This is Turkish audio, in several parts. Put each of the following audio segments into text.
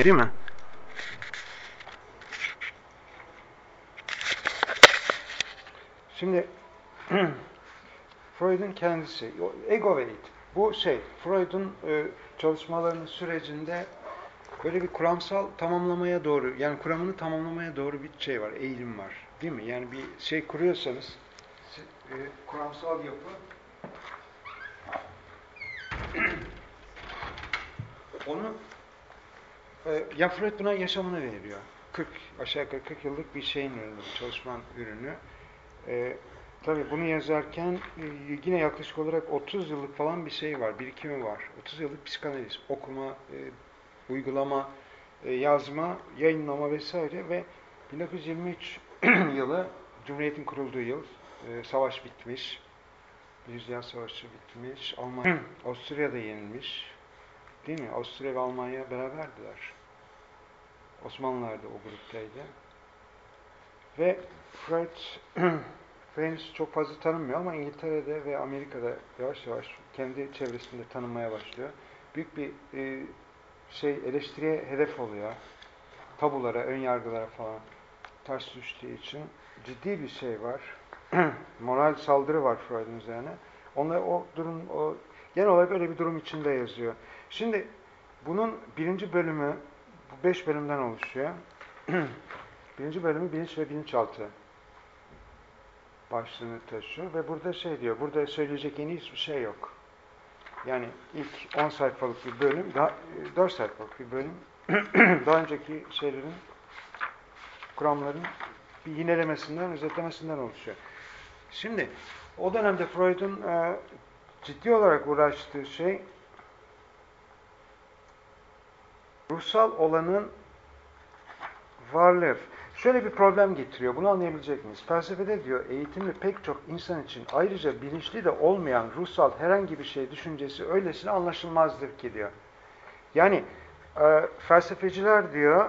değil mi? Şimdi Freud'un kendisi, ego ve it. Bu Freud'un çalışmalarının sürecinde böyle bir kuramsal tamamlamaya doğru, yani kuramını tamamlamaya doğru bir var, eğilim var. Değil mi? Yani bir şey kuruyorsanız, kuramsal yapı, onu, ya Freud buna yaşamını veriyor. Aşağı yukarı 40 yıllık bir şeyin ürünü, çalışmanın ürünü. Tabii bunu yazarken yine yaklaşık olarak 30 yıllık falan bir şey var, birikimi var. 30 yıllık psikanaliz, okuma, uygulama, yazma, yayınlama vesaire ve 1923 yılı, Cumhuriyet'in kurulduğu yıl, savaş bitmiş, Birinci Dünya Savaşı bitmiş, Almanya, Avusturya'da yenilmiş, değil mi? Avusturya ve Almanya beraberdiler. Osmanlılar da o gruptaydı. Ve Freud henüz çok fazla tanınmıyor ama İngiltere'de ve Amerika'da yavaş yavaş kendi çevresinde tanınmaya başlıyor. Büyük bir eleştiriye hedef oluyor. Tabulara, ön yargılara falan ters düştüğü için ciddi bir şey var. Moral saldırı var Freud'un üzerine. Onlar genel olarak öyle bir durum içinde yazıyor. Şimdi bunun birinci bölümü, bu 5 bölümden oluşuyor. Birinci bölümü bilinç ve bilinçaltı başlığını taşıyor ve burada diyor, burada söyleyecek yeni hiçbir şey yok. Yani ilk 10 sayfalık bir bölüm, 4 sayfalık bir bölüm, daha önceki kuramların bir yinelemesinden, özetlemesinden oluşuyor. Şimdi, o dönemde Freud'un ciddi olarak uğraştığı şey, ruhsal olanın varlığı. Şöyle bir problem getiriyor, bunu anlayabilecek miyiz? Felsefede diyor, eğitimli pek çok insan için ayrıca bilinçli de olmayan ruhsal herhangi bir şey düşüncesi öylesine anlaşılmazdır ki diyor. Yani felsefeciler diyor,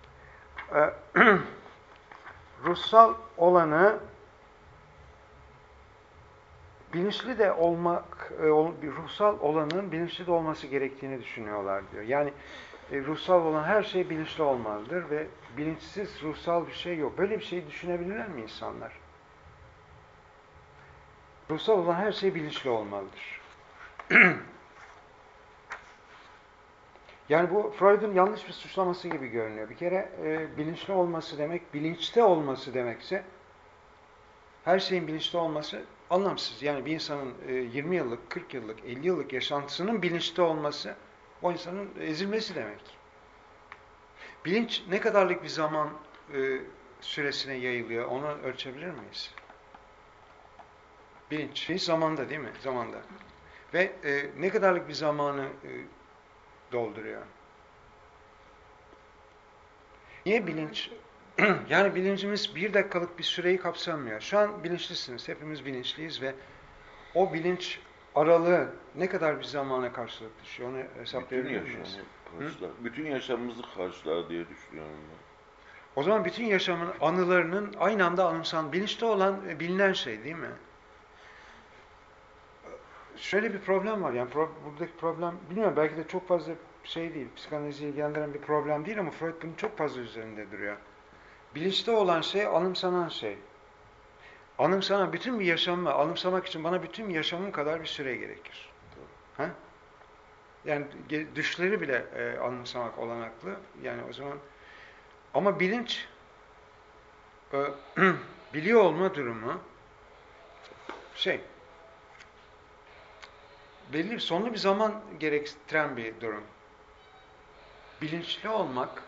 ruhsal olanı bilinçli de ruhsal olanın bilinçli de olması gerektiğini düşünüyorlar diyor. Yani ruhsal olan her şey bilinçli olmalıdır ve bilinçsiz ruhsal bir şey yok. Böyle bir şey düşünebilirler mi insanlar? Ruhsal olan her şey bilinçli olmalıdır. Yani bu Freud'un yanlış bir suçlaması gibi görünüyor. Bir kere bilinçli olması demek, bilinçte olması demekse her şeyin bilinçli olması anlamsız. Yani bir insanın 20 yıllık, 40 yıllık, 50 yıllık yaşantısının bilinçli olması o insanın ezilmesi demek. Bilinç ne kadarlık bir zaman süresine yayılıyor, onu ölçebilir miyiz? Bilinç zamanda değil mi? Zamanda. Ve ne kadarlık bir zamanı dolduruyor? Niye bilinç? Yani bilincimiz 1 dakikalık bir süreyi kapsamıyor. Şu an bilinçlisiniz, hepimiz bilinçliyiz ve o bilinç aralığı ne kadar bir zamana karşılık düşüyor, onu hesaplayabilir miyiz? Bütün yaşamımızı karşılar diye düşünüyorum ben. O zaman bütün yaşamın anılarının aynı anda bilinçte olan bilinen şey değil mi? Şöyle bir problem var, yani buradaki problem, bilmiyorum, belki de çok fazla değil, psikanalizi ilgilendiren bir problem değil ama Freud bunun çok fazla üzerinde duruyor. Bilinçte olan şey, anımsanan şey. Bütün bir yaşamı anımsamak için bana bütün yaşamım kadar bir süre gerekir. Ha? Yani düşleri bile anımsamak olanaklı. Yani o zaman, ama bilinç biliyor olma durumu belli sonlu bir zaman gerektiren bir durum. Bilinçli olmak,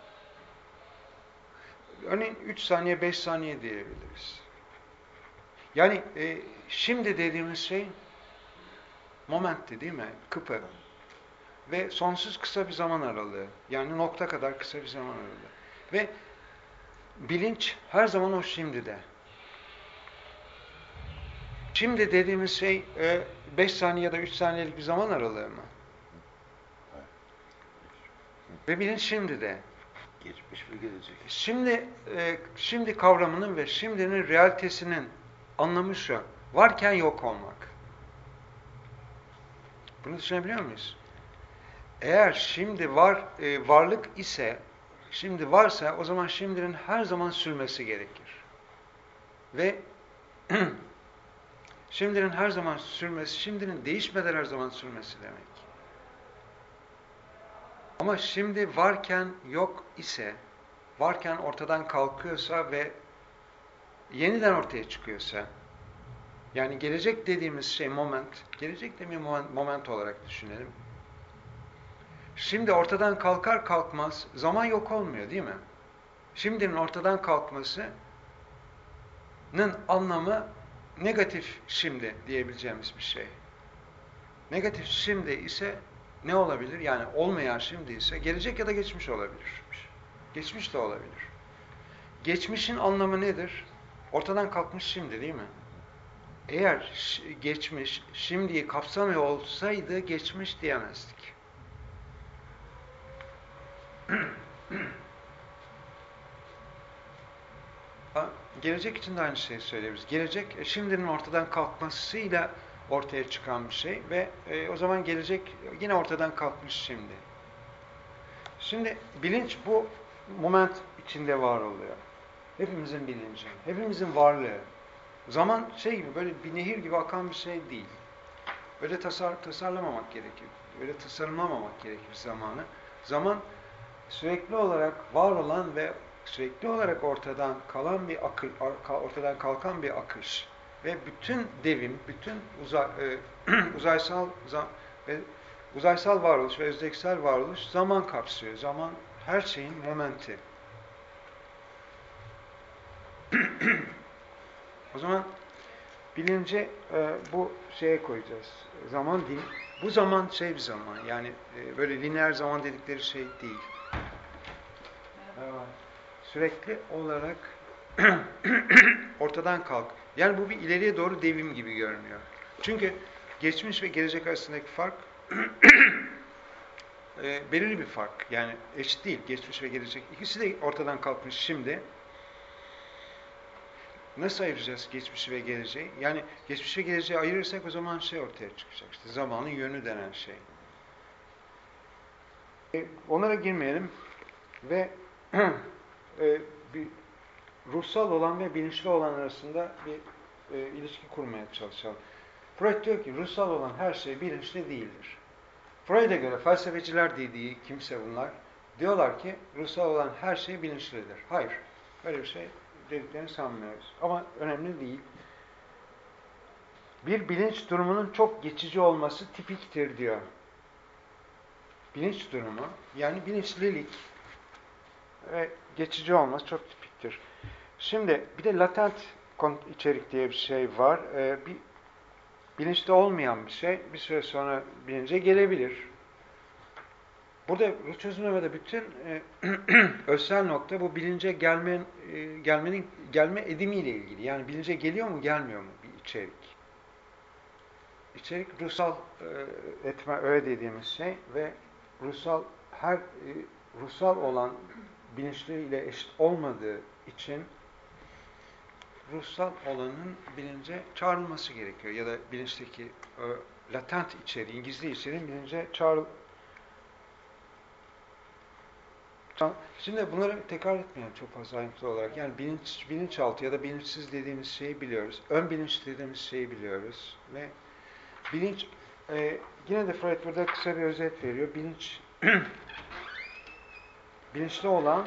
örneğin 3 saniye, 5 saniye diyebiliriz. Yani şimdi dediğimiz şey momentti değil mi? Kıpı. Ve sonsuz kısa bir zaman aralığı. Yani nokta kadar kısa bir zaman aralığı. Ve bilinç her zaman o şimdide. Şimdi dediğimiz şey 5 saniye ya da 3 saniyelik bir zaman aralığı mı? Ve bilinç şimdi de. Geçmiş ve gelecek. Şimdi kavramının ve şimdinin realitesinin anlamı şu. Varken yok olmak. Bunu düşünebiliyor muyuz? Eğer şimdi varlık ise şimdi varsa o zaman şimdinin her zaman sürmesi gerekir. Ve şimdinin her zaman sürmesi, şimdinin değişmeden her zaman sürmesi demek. Ama şimdi varken yok ise, varken ortadan kalkıyorsa ve yeniden ortaya çıkıyorsa, yani gelecek dediğimiz şey moment, gelecek demeyi moment olarak düşünelim. Şimdi ortadan kalkar kalkmaz zaman yok olmuyor değil mi? Şimdinin ortadan kalkmasının anlamı negatif şimdi diyebileceğimiz bir şey. Negatif şimdi ise ne olabilir? Yani olmayan şimdi ise gelecek ya da geçmiş olabilir. Geçmiş de olabilir. Geçmişin anlamı nedir? Ortadan kalkmış şimdi değil mi? Eğer geçmiş şimdiyi kapsamıyor olsaydı geçmiş diyemezdik. Gelecek için de aynı şeyi söyleyebiliriz. Gelecek şimdinin ortadan kalkmasıyla ortaya çıkan bir şey ve o zaman gelecek yine ortadan kalkmış şimdi. Şimdi bilinç bu moment içinde var oluyor. Hepimizin bilinci, hepimizin varlığı. Zaman şey gibi, böyle bir nehir gibi akan bir şey değil. Öyle tasarlamamak gerekir. Öyle tasarlamamak gerekir zamanı. Zaman sürekli olarak var olan ve sürekli olarak ortadan kalan bir ortadan kalkan bir akış ve bütün devim, bütün uzaysal varoluş ve özdeksel varoluş zaman kapsıyor. Zaman her şeyin momenti. O zaman bilince bu şeye koyacağız. Zaman değil. Bu zaman şey bir zaman. Yani böyle lineer zaman dedikleri şey değil. Sürekli olarak ortadan kalk. Yani bu bir ileriye doğru devim gibi görünüyor. Çünkü geçmiş ve gelecek arasındaki fark belirli bir fark. Yani eşit değil. Geçmiş ve gelecek. İkisi de ortadan kalkmış şimdi. Nasıl ayıracağız geçmişi ve geleceği? Yani geçmiş ve geleceği ayırırsak o zaman şey ortaya çıkacak. İşte zamanın yönü denen şey. Onlara girmeyelim ve bir ruhsal olan ve bilinçli olan arasında bir ilişki kurmaya çalışalım. Freud diyor ki ruhsal olan her şey bilinçli değildir. Freud'a göre felsefeciler dediği kimse bunlar diyorlar ki ruhsal olan her şey bilinçlidir. Hayır. Böyle bir şey dediklerini sanmıyoruz. Ama önemli değil. Bir bilinç durumunun çok geçici olması tipiktir diyor. Bilinç durumu, yani bilinçlilik ve geçici olması çok tipiktir. Şimdi bir de latent içerik diye bir şey var. Bir bilinçli olmayan bir şey bir süre sonra bilince gelebilir. Burada ruh çözümlemede bütün özsel nokta bu bilince gelme edimiyle ilgili. Yani bilince geliyor mu gelmiyor mu bir içerik. İçerik ruhsal etme öyle dediğimiz şey ve ruhsal olan bilinçliyle eşit olmadığı için ruhsal olanın bilince çağrılması gerekiyor. Ya da bilinçteki latent içeriğin, gizli içeriğin bilince Şimdi bunları tekrar etmeyelim çok fazla ayrıntılı olarak. Yani bilinçaltı ya da bilinçsiz dediğimiz şeyi biliyoruz. Ön bilinç dediğimiz şeyi biliyoruz. Ve bilinç, yine de Freud burada kısa bir özet veriyor. Bilinçli olan,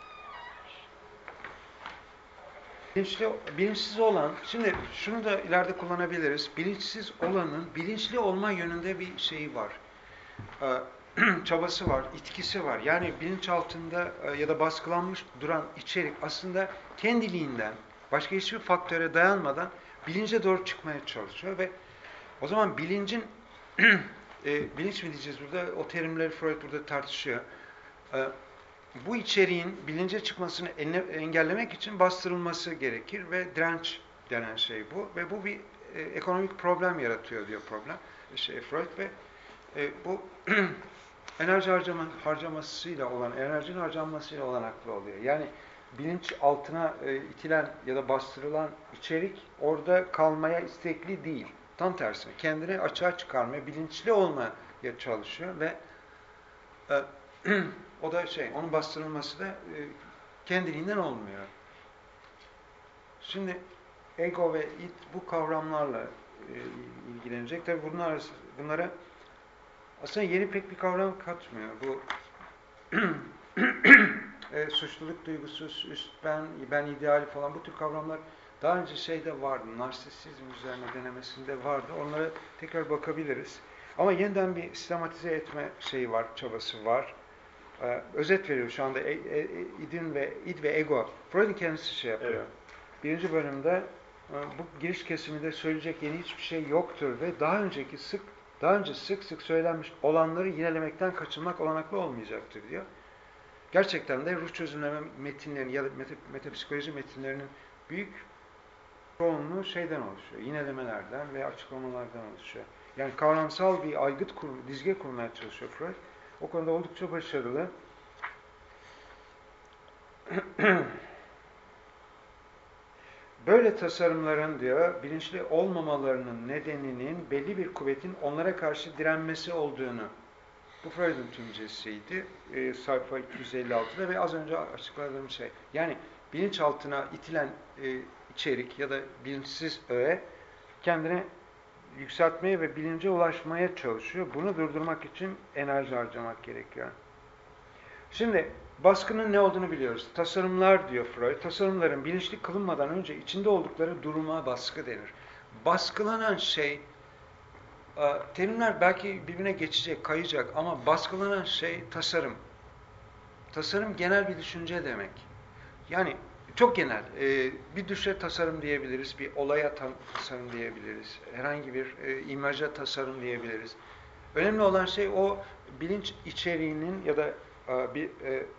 bilinçsiz olan, şimdi şunu da ileride kullanabiliriz. Bilinçsiz olanın bilinçli olma yönünde bir şeyi var. Çabası var, itkisi var. Yani bilinçaltında ya da baskılanmış duran içerik aslında kendiliğinden, başka hiçbir faktöre dayanmadan bilince doğru çıkmaya çalışıyor ve o zaman bilincin, bilinç mi diyeceğiz burada, o terimleri Freud burada tartışıyor. Bu içeriğin bilince çıkmasını engellemek için bastırılması gerekir ve direnç denen şey bu. Ve bu bir ekonomik problem yaratıyor diyor Freud ve bu enerjinin harcamasıyla olanaklı oluyor. Yani bilinç altına itilen ya da bastırılan içerik orada kalmaya istekli değil. Tam tersine kendini açığa çıkarmaya, bilinçli olmaya çalışıyor ve o da onun bastırılması da kendiliğinden olmuyor. Şimdi ego ve id bu kavramlarla ilgilenecek. Tabii bunlara aslında yeni pek bir kavram katmıyor. Bu suçluluk duygusu, üst ben ideali falan bu tür kavramlar daha önce şeyde vardı. Narsisizm üzerine denemesinde vardı. Onlara tekrar bakabiliriz. Ama yeniden bir sistematize etme şeyi var, çabası var. Özet veriyor şu anda id ve ego. Freud'un kendisi yapıyor. Evet. Birinci bölümde bu giriş kesiminde söyleyecek yeni hiçbir şey yoktur ve daha önce sık sık söylenmiş olanları yinelemekten kaçınmak olanaklı olmayacaktır diyor. Gerçekten de ruh çözümleme metinlerinin ya da metapsikoloji metinlerinin büyük çoğunluğu şeyden oluşuyor. Yinelemelerden ve açıklamalardan oluşuyor. Yani kavramsal bir dizge kurmaya çalışıyor Freud. O konuda oldukça başarılı. Böyle tasarımların diyor, bilinçli olmamalarının nedeninin belli bir kuvvetin onlara karşı direnmesi olduğunu. Bu Freud'un tümcesiydi. Sayfa 256'da ve az önce açıkladığım şey. Yani bilinçaltına itilen içerik ya da bilinçsiz öğe kendini yükseltmeye ve bilince ulaşmaya çalışıyor. Bunu durdurmak için enerji harcamak gerekiyor. Şimdi baskının ne olduğunu biliyoruz. Tasarımlar diyor Freud. Tasarımların bilinçli kılınmadan önce içinde oldukları duruma baskı denir. Baskılanan şey, terimler belki birbirine geçecek, kayacak ama baskılanan şey tasarım. Tasarım genel bir düşünce demek. Yani çok genel. Bir düşe tasarım diyebiliriz, bir olaya tasarım diyebiliriz, herhangi bir imaja tasarım diyebiliriz. Önemli olan şey o bilinç içeriğinin ya da bir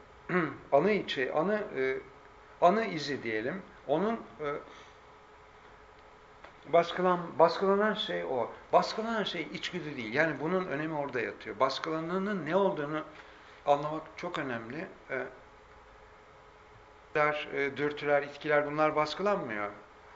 anı izi diyelim. Onun baskılanan şey o. Baskılanan şey içgüdü değil. Yani bunun önemi orada yatıyor. Baskılananın ne olduğunu anlamak çok önemli. Dürtüler, itkiler bunlar baskılanmıyor.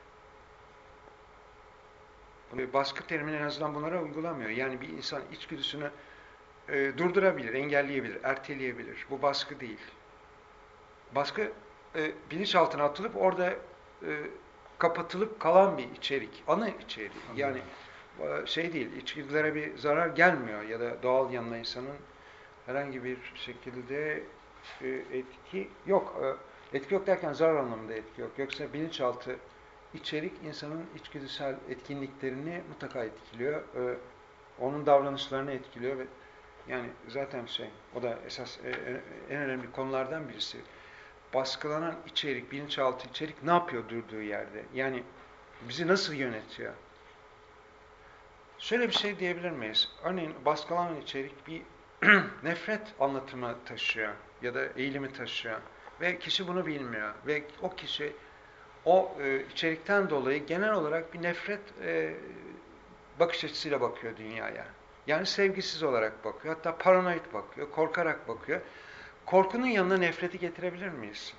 Baskı terimini en azından bunlara uygulamıyor. Yani bir insan içgüdüsünü durdurabilir, engelleyebilir, erteleyebilir. Bu baskı değil. Baskı bilinçaltına atılıp orada kapatılıp kalan bir içerik, anı içeriği. Yani şey değil, içgüdülere bir zarar gelmiyor ya da doğal yanına insanın herhangi bir şekilde etki yok. Etki yok derken zarar anlamında etki yok. Yoksa bilinçaltı içerik insanın içgüdüsel etkinliklerini mutlaka etkiliyor. Onun davranışlarını etkiliyor ve yani zaten o da esas en önemli konulardan birisi. Baskılanan içerik, bilinçaltı içerik ne yapıyor durduğu yerde? Yani bizi nasıl yönetiyor? Şöyle bir şey diyebilir miyiz? Örneğin baskılanan içerik bir nefret anlatımı taşıyor ya da eğilimi taşıyor ve kişi bunu bilmiyor ve o kişi o içerikten dolayı genel olarak bir nefret bakış açısıyla bakıyor dünyaya. Yani sevgisiz olarak bakıyor, hatta paranoid bakıyor, korkarak bakıyor. Korkunun yanına nefreti getirebilir miyiz?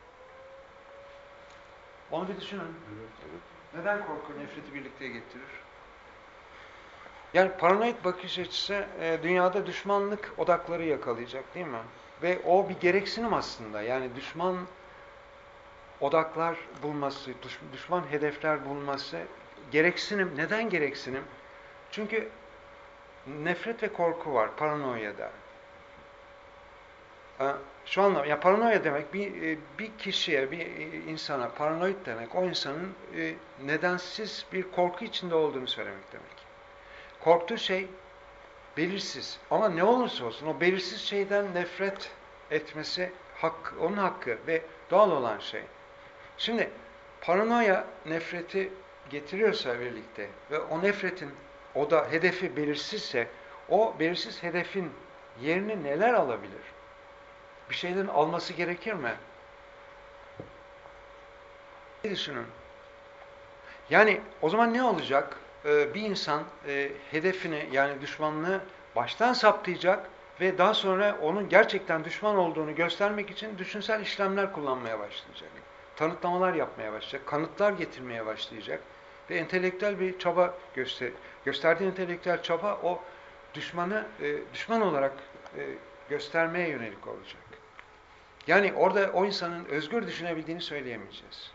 Onu bir düşünün. Neden korku nefreti birlikte getirir? Yani paranoid bakış açısı dünyada düşmanlık odakları yakalayacak değil mi? Ve o bir gereksinim aslında. Yani düşman odaklar bulması, düşman hedefler bulması gereksinim. Neden gereksinim? Çünkü nefret ve korku var paranoyada. Şu anlamda, ya paranoya demek bir kişiye, bir insana paranoid demek, o insanın nedensiz bir korku içinde olduğunu söylemek demek. Korktuğu şey belirsiz ama ne olursa olsun o belirsiz şeyden nefret etmesi onun hakkı ve doğal olan şey. Şimdi paranoya nefreti getiriyorsa birlikte ve o nefretin o da hedefi belirsizse o belirsiz hedefin yerini neler alabilir? Bir şeylerin alması gerekir mi? Ne düşünün? Yani o zaman ne olacak? Bir insan hedefini yani düşmanlığı baştan saptayacak ve daha sonra onun gerçekten düşman olduğunu göstermek için düşünsel işlemler kullanmaya başlayacak. Tanıtlamalar yapmaya başlayacak, kanıtlar getirmeye başlayacak ve entelektüel bir çaba gösterdiği entelektüel çaba o düşmanı düşman olarak göstermeye yönelik olacak. Yani orada o insanın özgür düşünebildiğini söyleyemeyeceğiz.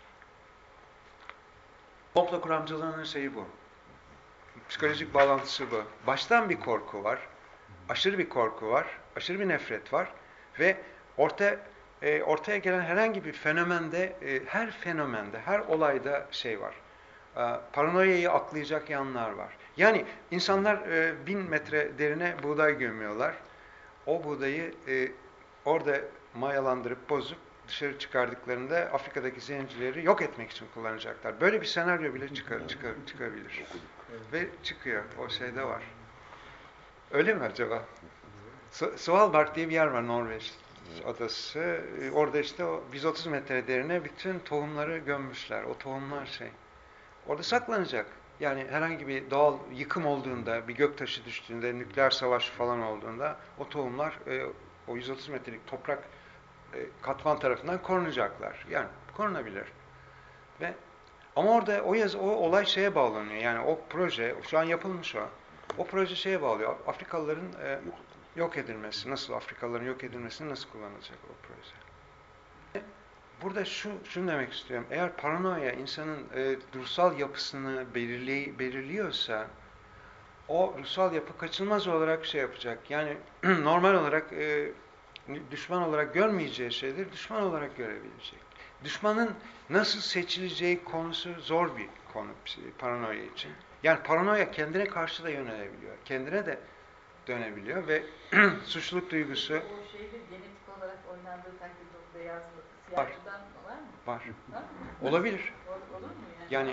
Komplo kuramcılığının şeyi bu. Psikolojik bağlantısı bu. Baştan bir korku var. Aşırı bir korku var. Aşırı bir nefret var. Ve ortaya gelen herhangi bir fenomende, her fenomende, her olayda şey var. Paranoyayı aklayacak yanlar var. Yani insanlar 1000 metre derine buğday gömüyorlar. O buğdayı orada mayalandırıp bozup dışarı çıkardıklarında Afrika'daki zencileri yok etmek için kullanacaklar. Böyle bir senaryo bile çıkabilir. Ve çıkıyor. O şeyde var. Öyle mi acaba? Svalbard diye bir yer var, Norveç adası. Orada işte o 130 metre derine bütün tohumları gömmüşler. O tohumlar şey. Orada saklanacak. Yani herhangi bir doğal yıkım olduğunda, bir göktaşı düştüğünde, nükleer savaş falan olduğunda o tohumlar o 130 metrelik toprak katman tarafından korunacaklar. Yani korunabilir. Ama orada o olay şeye bağlanıyor. Yani o proje, şu an yapılmış o. O proje şeye bağlıyor. Afrikalıların yok edilmesi, Afrikalıların yok edilmesini nasıl kullanılacak o proje? Burada şunu demek istiyorum. Eğer paranoya insanın ruhsal yapısını belirliyorsa, o ruhsal yapı kaçınılmaz olarak şey yapacak. Yani normal olarak düşman olarak görmeyeceği şeyleri düşman olarak görebilecek. Düşmanın nasıl seçileceği konusu zor bir konu paranoya için. Yani paranoya kendine karşı da yönelebiliyor. Kendine de dönebiliyor ve suçluluk duygusu... O şeyde genetik olarak oynandığı takdirde o beyazlı siyahçıdan var mı? Var. Olabilir. Olur mu yani?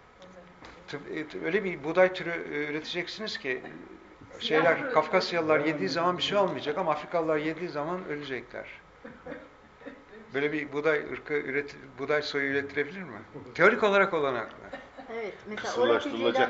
Öyle bir buğday türü üreteceksiniz ki Kafkasyalılar yediği zaman bir şey olmayacak ama Afrikalılar yediği zaman ölecekler. Böyle bir buğday soyu üretilebilir mi? Teorik olarak olanaklı. Evet, mesela oratücüden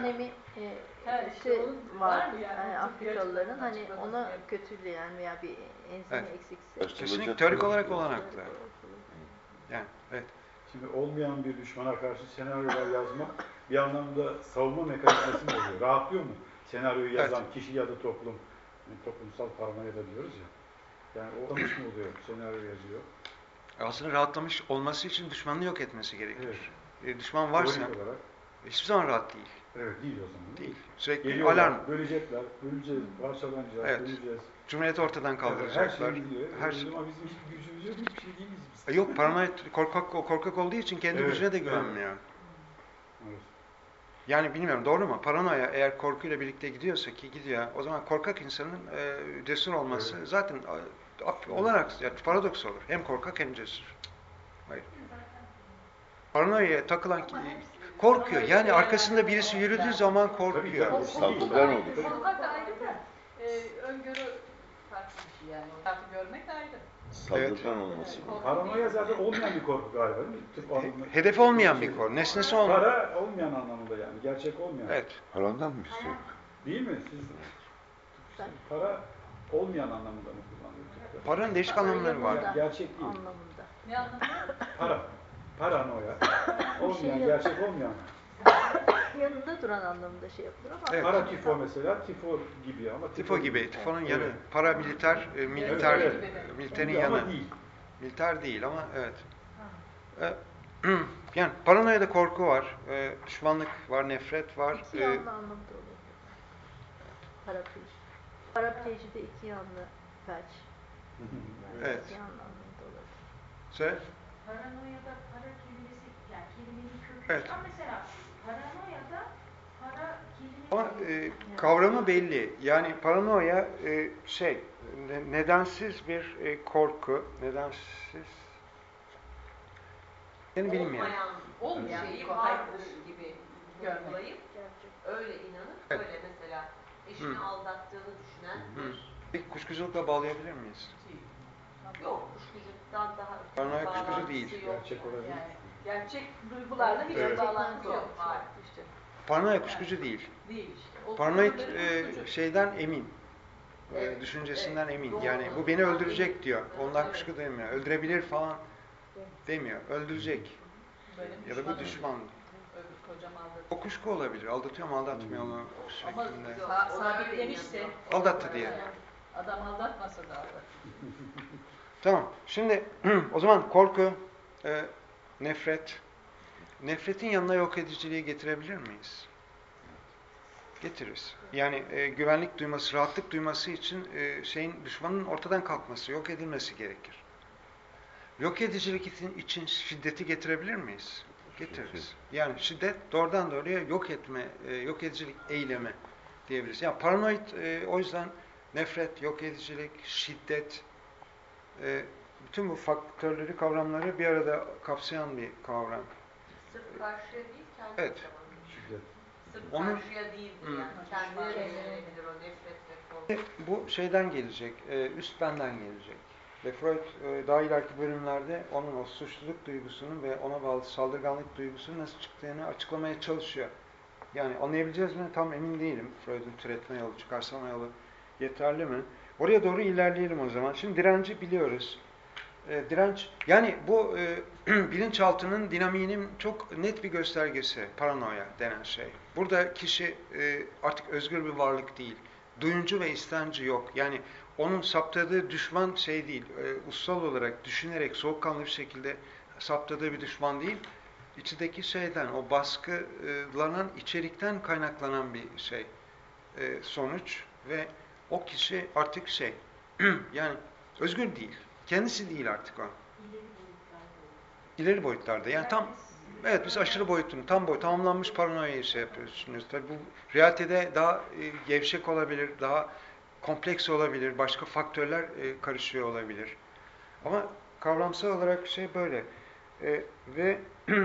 var yani Afrikalıların hani ona kötüleyen veya bir enzimi eksikse. Kesinlikle teorik olarak olanaklı. Yani evet. Şimdi olmayan bir düşmana karşı senaryolar yazmak bir anlamda savunma mekanizması mı oluyor? Rahatlıyor mu? Senaryoyu yazan kişi ya da toplum. Yani toplumsal paranoya da diyoruz ya. Yani olmuş mu oluyor? Senaryo yazıyor. Aslında rahatlamış olması için düşmanını yok etmesi gerekir. Evet. Düşman varsa hiçbir zaman rahat değil. Evet, değil o zaman. Değil. Sürekli geliyorlar, alarm. Bölecekler, böleceğiz, parçalanacağız, böleceğiz. Cumhuriyeti ortadan kaldıracaklar. Her şey biliyor. Ama bizim hiçbir gücümüz yok, hiçbir şey değiliz biz. Yok, paranoya korkak olduğu için kendi gücüne de güvenmiyor. Evet. Yani bilmiyorum, doğru mu? Paranoya eğer korkuyla birlikte gidiyorsa ki gidiyor, o zaman korkak insanın cesur olması zaten olarak yani paradoks olur. Hem korkak hem cesur. Hayır. Paranoyaya takılan korkuyor. Yani arkasında birisi yürüdüğü zaman korkuyor. Saldırgan olur. Korkak da ayrı da öngörü farklı bir şey yani. Korkak görmek de ayrı. Saldırgan olması. Paranoya zaten olmayan bir korku galiba değil mi? Hedef olmayan bir korku. Nesnesi olmayan. Para olmayan anlamında yani. Gerçek olmayan. Evet. Parandan mı istiyor? Değil mi? Para olmayan anlamında mı kullanılıyor? Paranın değişik anlamları var. Gerçek değil. Anlamında. Ne anlamda? Paranoya. Olmayan, gerçek olmayan. Yanında duran anlamında şey yapılır ama. Evet. Para tifo mesela, tifo gibi ama Tifo gibi. Tifonun yanı. Evet. Paramiliter, militerin yanı. Ama değil. Militer değil ama evet. Yani paranoyada korku var, düşmanlık var, nefret var. İki yanlı anlamda oluyor. Parapleji. Parapleji de iki yanlı felç. Evet. İki yanlı anlamda olabilir. Söyle. Paranoyada para kelimesi, yani kelimenin kökü. Evet. Ama mesela paranoyada para kelimesi... Ama kavramı belli. Yani paranoya nedensiz bir korku, nedensiz yani bilmiyorum. Olmayan şeyi varmış gibi yorumlayıp öyle inanıp öyle mesela eşini aldattığını düşünen Peki kuşkuculukla bağlayabilir miyiz? yok, kuşkuculuktan daha Paranoya bağlantısı kuşkucu değil. yok. Gerçek olabilir. Yani gerçek duygularla hiçbir Evet. bağlantısı yok. Hayır. İşte. Paranoya kuşkucu değil. Değil işte. O Paranoid kuşkucu. şeyden emin. Evet, Düşüncesinden emin. doğru. Yani bu beni öldürecek diyor. Ondan kuşku demiyor. Öldürebilir falan demiyor. Öldürecek. Benim Ya da bu düşman. Öbür kocam aldatıyor. O kuşku olabilir. Aldatıyor mu aldatmıyor mu Ama şeklinde. sabitlemişse Aldattı diye. Adam aldatmasa da aldatır. Tamam. Şimdi o zaman korku, nefret. Nefretin yanına yok ediciliği getirebilir miyiz? Getiririz. Yani güvenlik duyması, rahatlık duyması için düşmanın ortadan kalkması, yok edilmesi gerekir. Yok edicilik için şiddeti getirebilir miyiz? Getiririz. Yani şiddet doğrudan doğruya yok etme, yok edicilik eylemi diyebiliriz. Yani paranoid o yüzden nefret, yok edicilik, şiddet, bütün bu faktörleri, kavramları bir arada kapsayan bir kavram. Sırf karşıya değil, kendi Evet. zaman. Şiddet. Sırf Onu- karşıya değildir yani. Kendine de gelebilir o nefret ve korku. Bu şeyden gelecek, üst benden gelecek. Ve Freud daha ileriki bölümlerde onun o suçluluk duygusunun ve ona bağlı saldırganlık duygusunun nasıl çıktığını açıklamaya çalışıyor. Yani anlayabileceğiz mi? Tam emin değilim. Freud'un türetme yolu, çıkarsama yolu yeterli mi? Oraya doğru ilerleyelim o zaman. Şimdi direnci biliyoruz. Direnç, yani bu bilinçaltının dinamiğinin çok net bir göstergesi, paranoya denen şey. Burada kişi artık özgür bir varlık değil. Duyuncu ve istenci yok. Yani onun saptadığı düşman şey değil, ussal olarak düşünerek soğukkanlı bir şekilde saptadığı bir düşman değil. İçindeki şeyden, o baskılanan içerikten kaynaklanan bir şey, sonuç ve o kişi artık şey, yani özgür değil. Kendisi değil artık o. İleri boyutlarda. Yani tam, evet biz aşırı boyutunu, tam boyut, tamamlanmış paranoyayı şey yapıyoruz, düşünüyoruz. Tabii bu realitede daha gevşek olabilir, daha kompleks olabilir, başka faktörler karışıyor olabilir. Ama kavramsal olarak şey böyle. Ve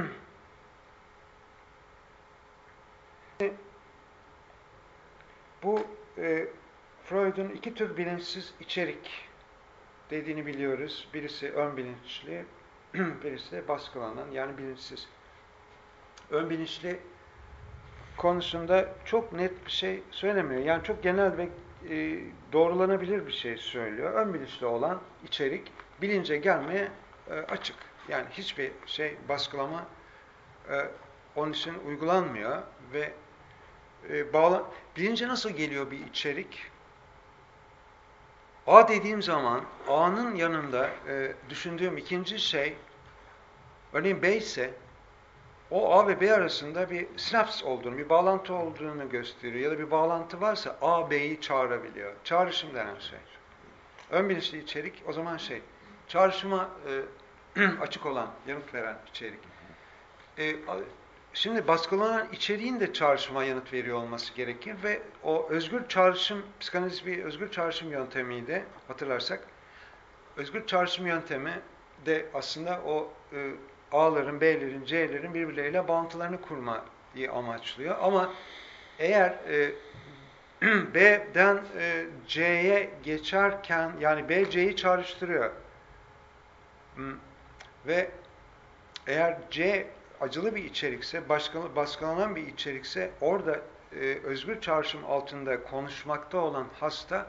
bu Freud'un iki tür bilinçsiz içerik dediğini biliyoruz. Birisi ön bilinçli, birisi de baskılanan, yani bilinçsiz. Ön bilinçli konusunda çok net bir şey söylemiyor. Yani çok genel ve doğrulanabilir bir şey söylüyor. Ön bilinçli olan içerik bilince gelmeye açık. Yani hiçbir şey baskılama onun için uygulanmıyor ve bilince nasıl geliyor bir içerik? A dediğim zaman A'nın yanında düşündüğüm ikinci şey, örneğin B ise o A ve B arasında bir sinaps olduğunu, bir bağlantı olduğunu gösteriyor. Ya da bir bağlantı varsa A, B'yi çağırabiliyor. Çağrışım denen şey. Ön bilinçli içerik o zaman şey, çağrışıma açık olan, yanıt veren içerik. Şimdi baskılanan içeriğin de çağrışıma yanıt veriyor olması gerekir ve o özgür çağrışım, psikanaliz bir özgür çağrışım yöntemiydi hatırlarsak. Özgür çağrışım yöntemi de aslında o A'ların, B'lerin, C'lerin birbirleriyle bağıntılarını kurmayı amaçlıyor. Ama eğer B'den C'ye geçerken, yani B, C'yi çağrıştırıyor. Ve eğer C acılı bir içerikse, baskılanan bir içerikse, orada özgür çağrışım altında konuşmakta olan hasta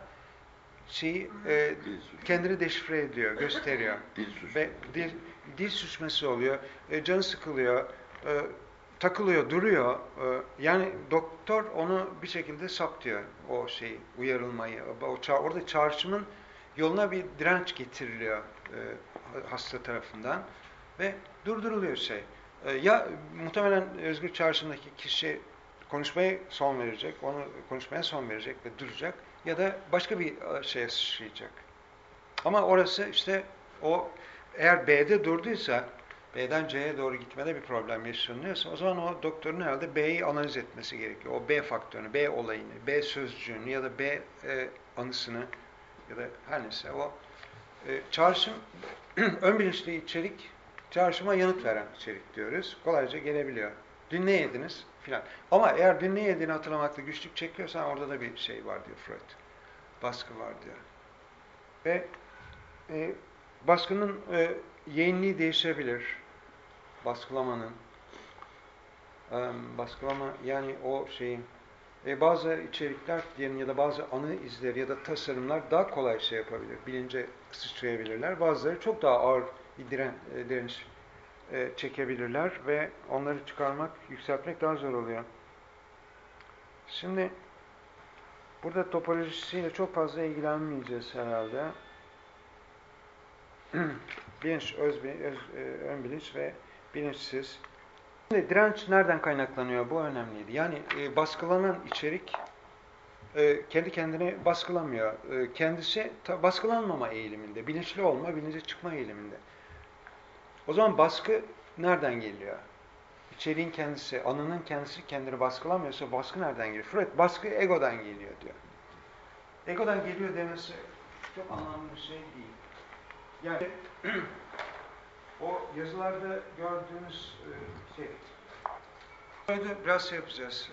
kendini deşifre ediyor, gösteriyor. Ve dil sürçmesi oluyor, canı sıkılıyor, takılıyor, duruyor. Yani doktor onu bir şekilde saptıyor, o şeyi, uyarılmayı. Orada çağrışımın yoluna bir direnç getiriliyor hasta tarafından ve durduruluyor şey. Ya muhtemelen özgür çağrışımdaki kişi konuşmaya son verecek, onu konuşmaya son verecek ve duracak ya da başka bir şeye sıçrayacak. Ama orası işte o, eğer B'de durduysa, B'den C'ye doğru gitmede bir problem yaşanıyorsa, o zaman o doktorun herhalde B'yi analiz etmesi gerekiyor. O B faktörünü, B olayını, B sözcüğünü ya da B anısını ya da her neyse o çağrışım, ön bilinçli içerik, çağrışıma yanıt veren içerik diyoruz. Kolayca gelebiliyor. Dün ne yediniz? Filan. Ama eğer dün ne yediğini hatırlamakta güçlük çekiyorsan orada da bir şey var diyor Freud. Baskı var diyor. Ve baskının yeğenliği değişebilir. Baskılamanın. Baskılama yani o şeyin. Bazı içerikler diyelim ya da bazı anı izleri ya da tasarımlar daha kolay şey yapabilir. Bilince sıçrayabilirler. Bazıları çok daha ağır bir direniş çekebilirler ve onları çıkarmak, yükseltmek daha zor oluyor. Şimdi Burada topolojisiyle çok fazla ilgilenmeyeceğiz herhalde. Bilinç, ön bilinç ve bilinçsiz. Şimdi direnç nereden kaynaklanıyor? Bu önemliydi. Yani baskılanan içerik kendi kendine baskılamıyor. Kendisi baskılanmama eğiliminde. Bilinçli olma, bilince çıkma eğiliminde. O zaman baskı nereden geliyor? İçeriğin kendisi, anının kendisi kendini baskılamıyorsa baskı nereden geliyor? Freud, baskı egodan geliyor diyor. Egodan geliyor demesi çok anlamlı bir şey değil. Yani o yazılarda gördüğünüz Freud'u biraz şey yapacağız.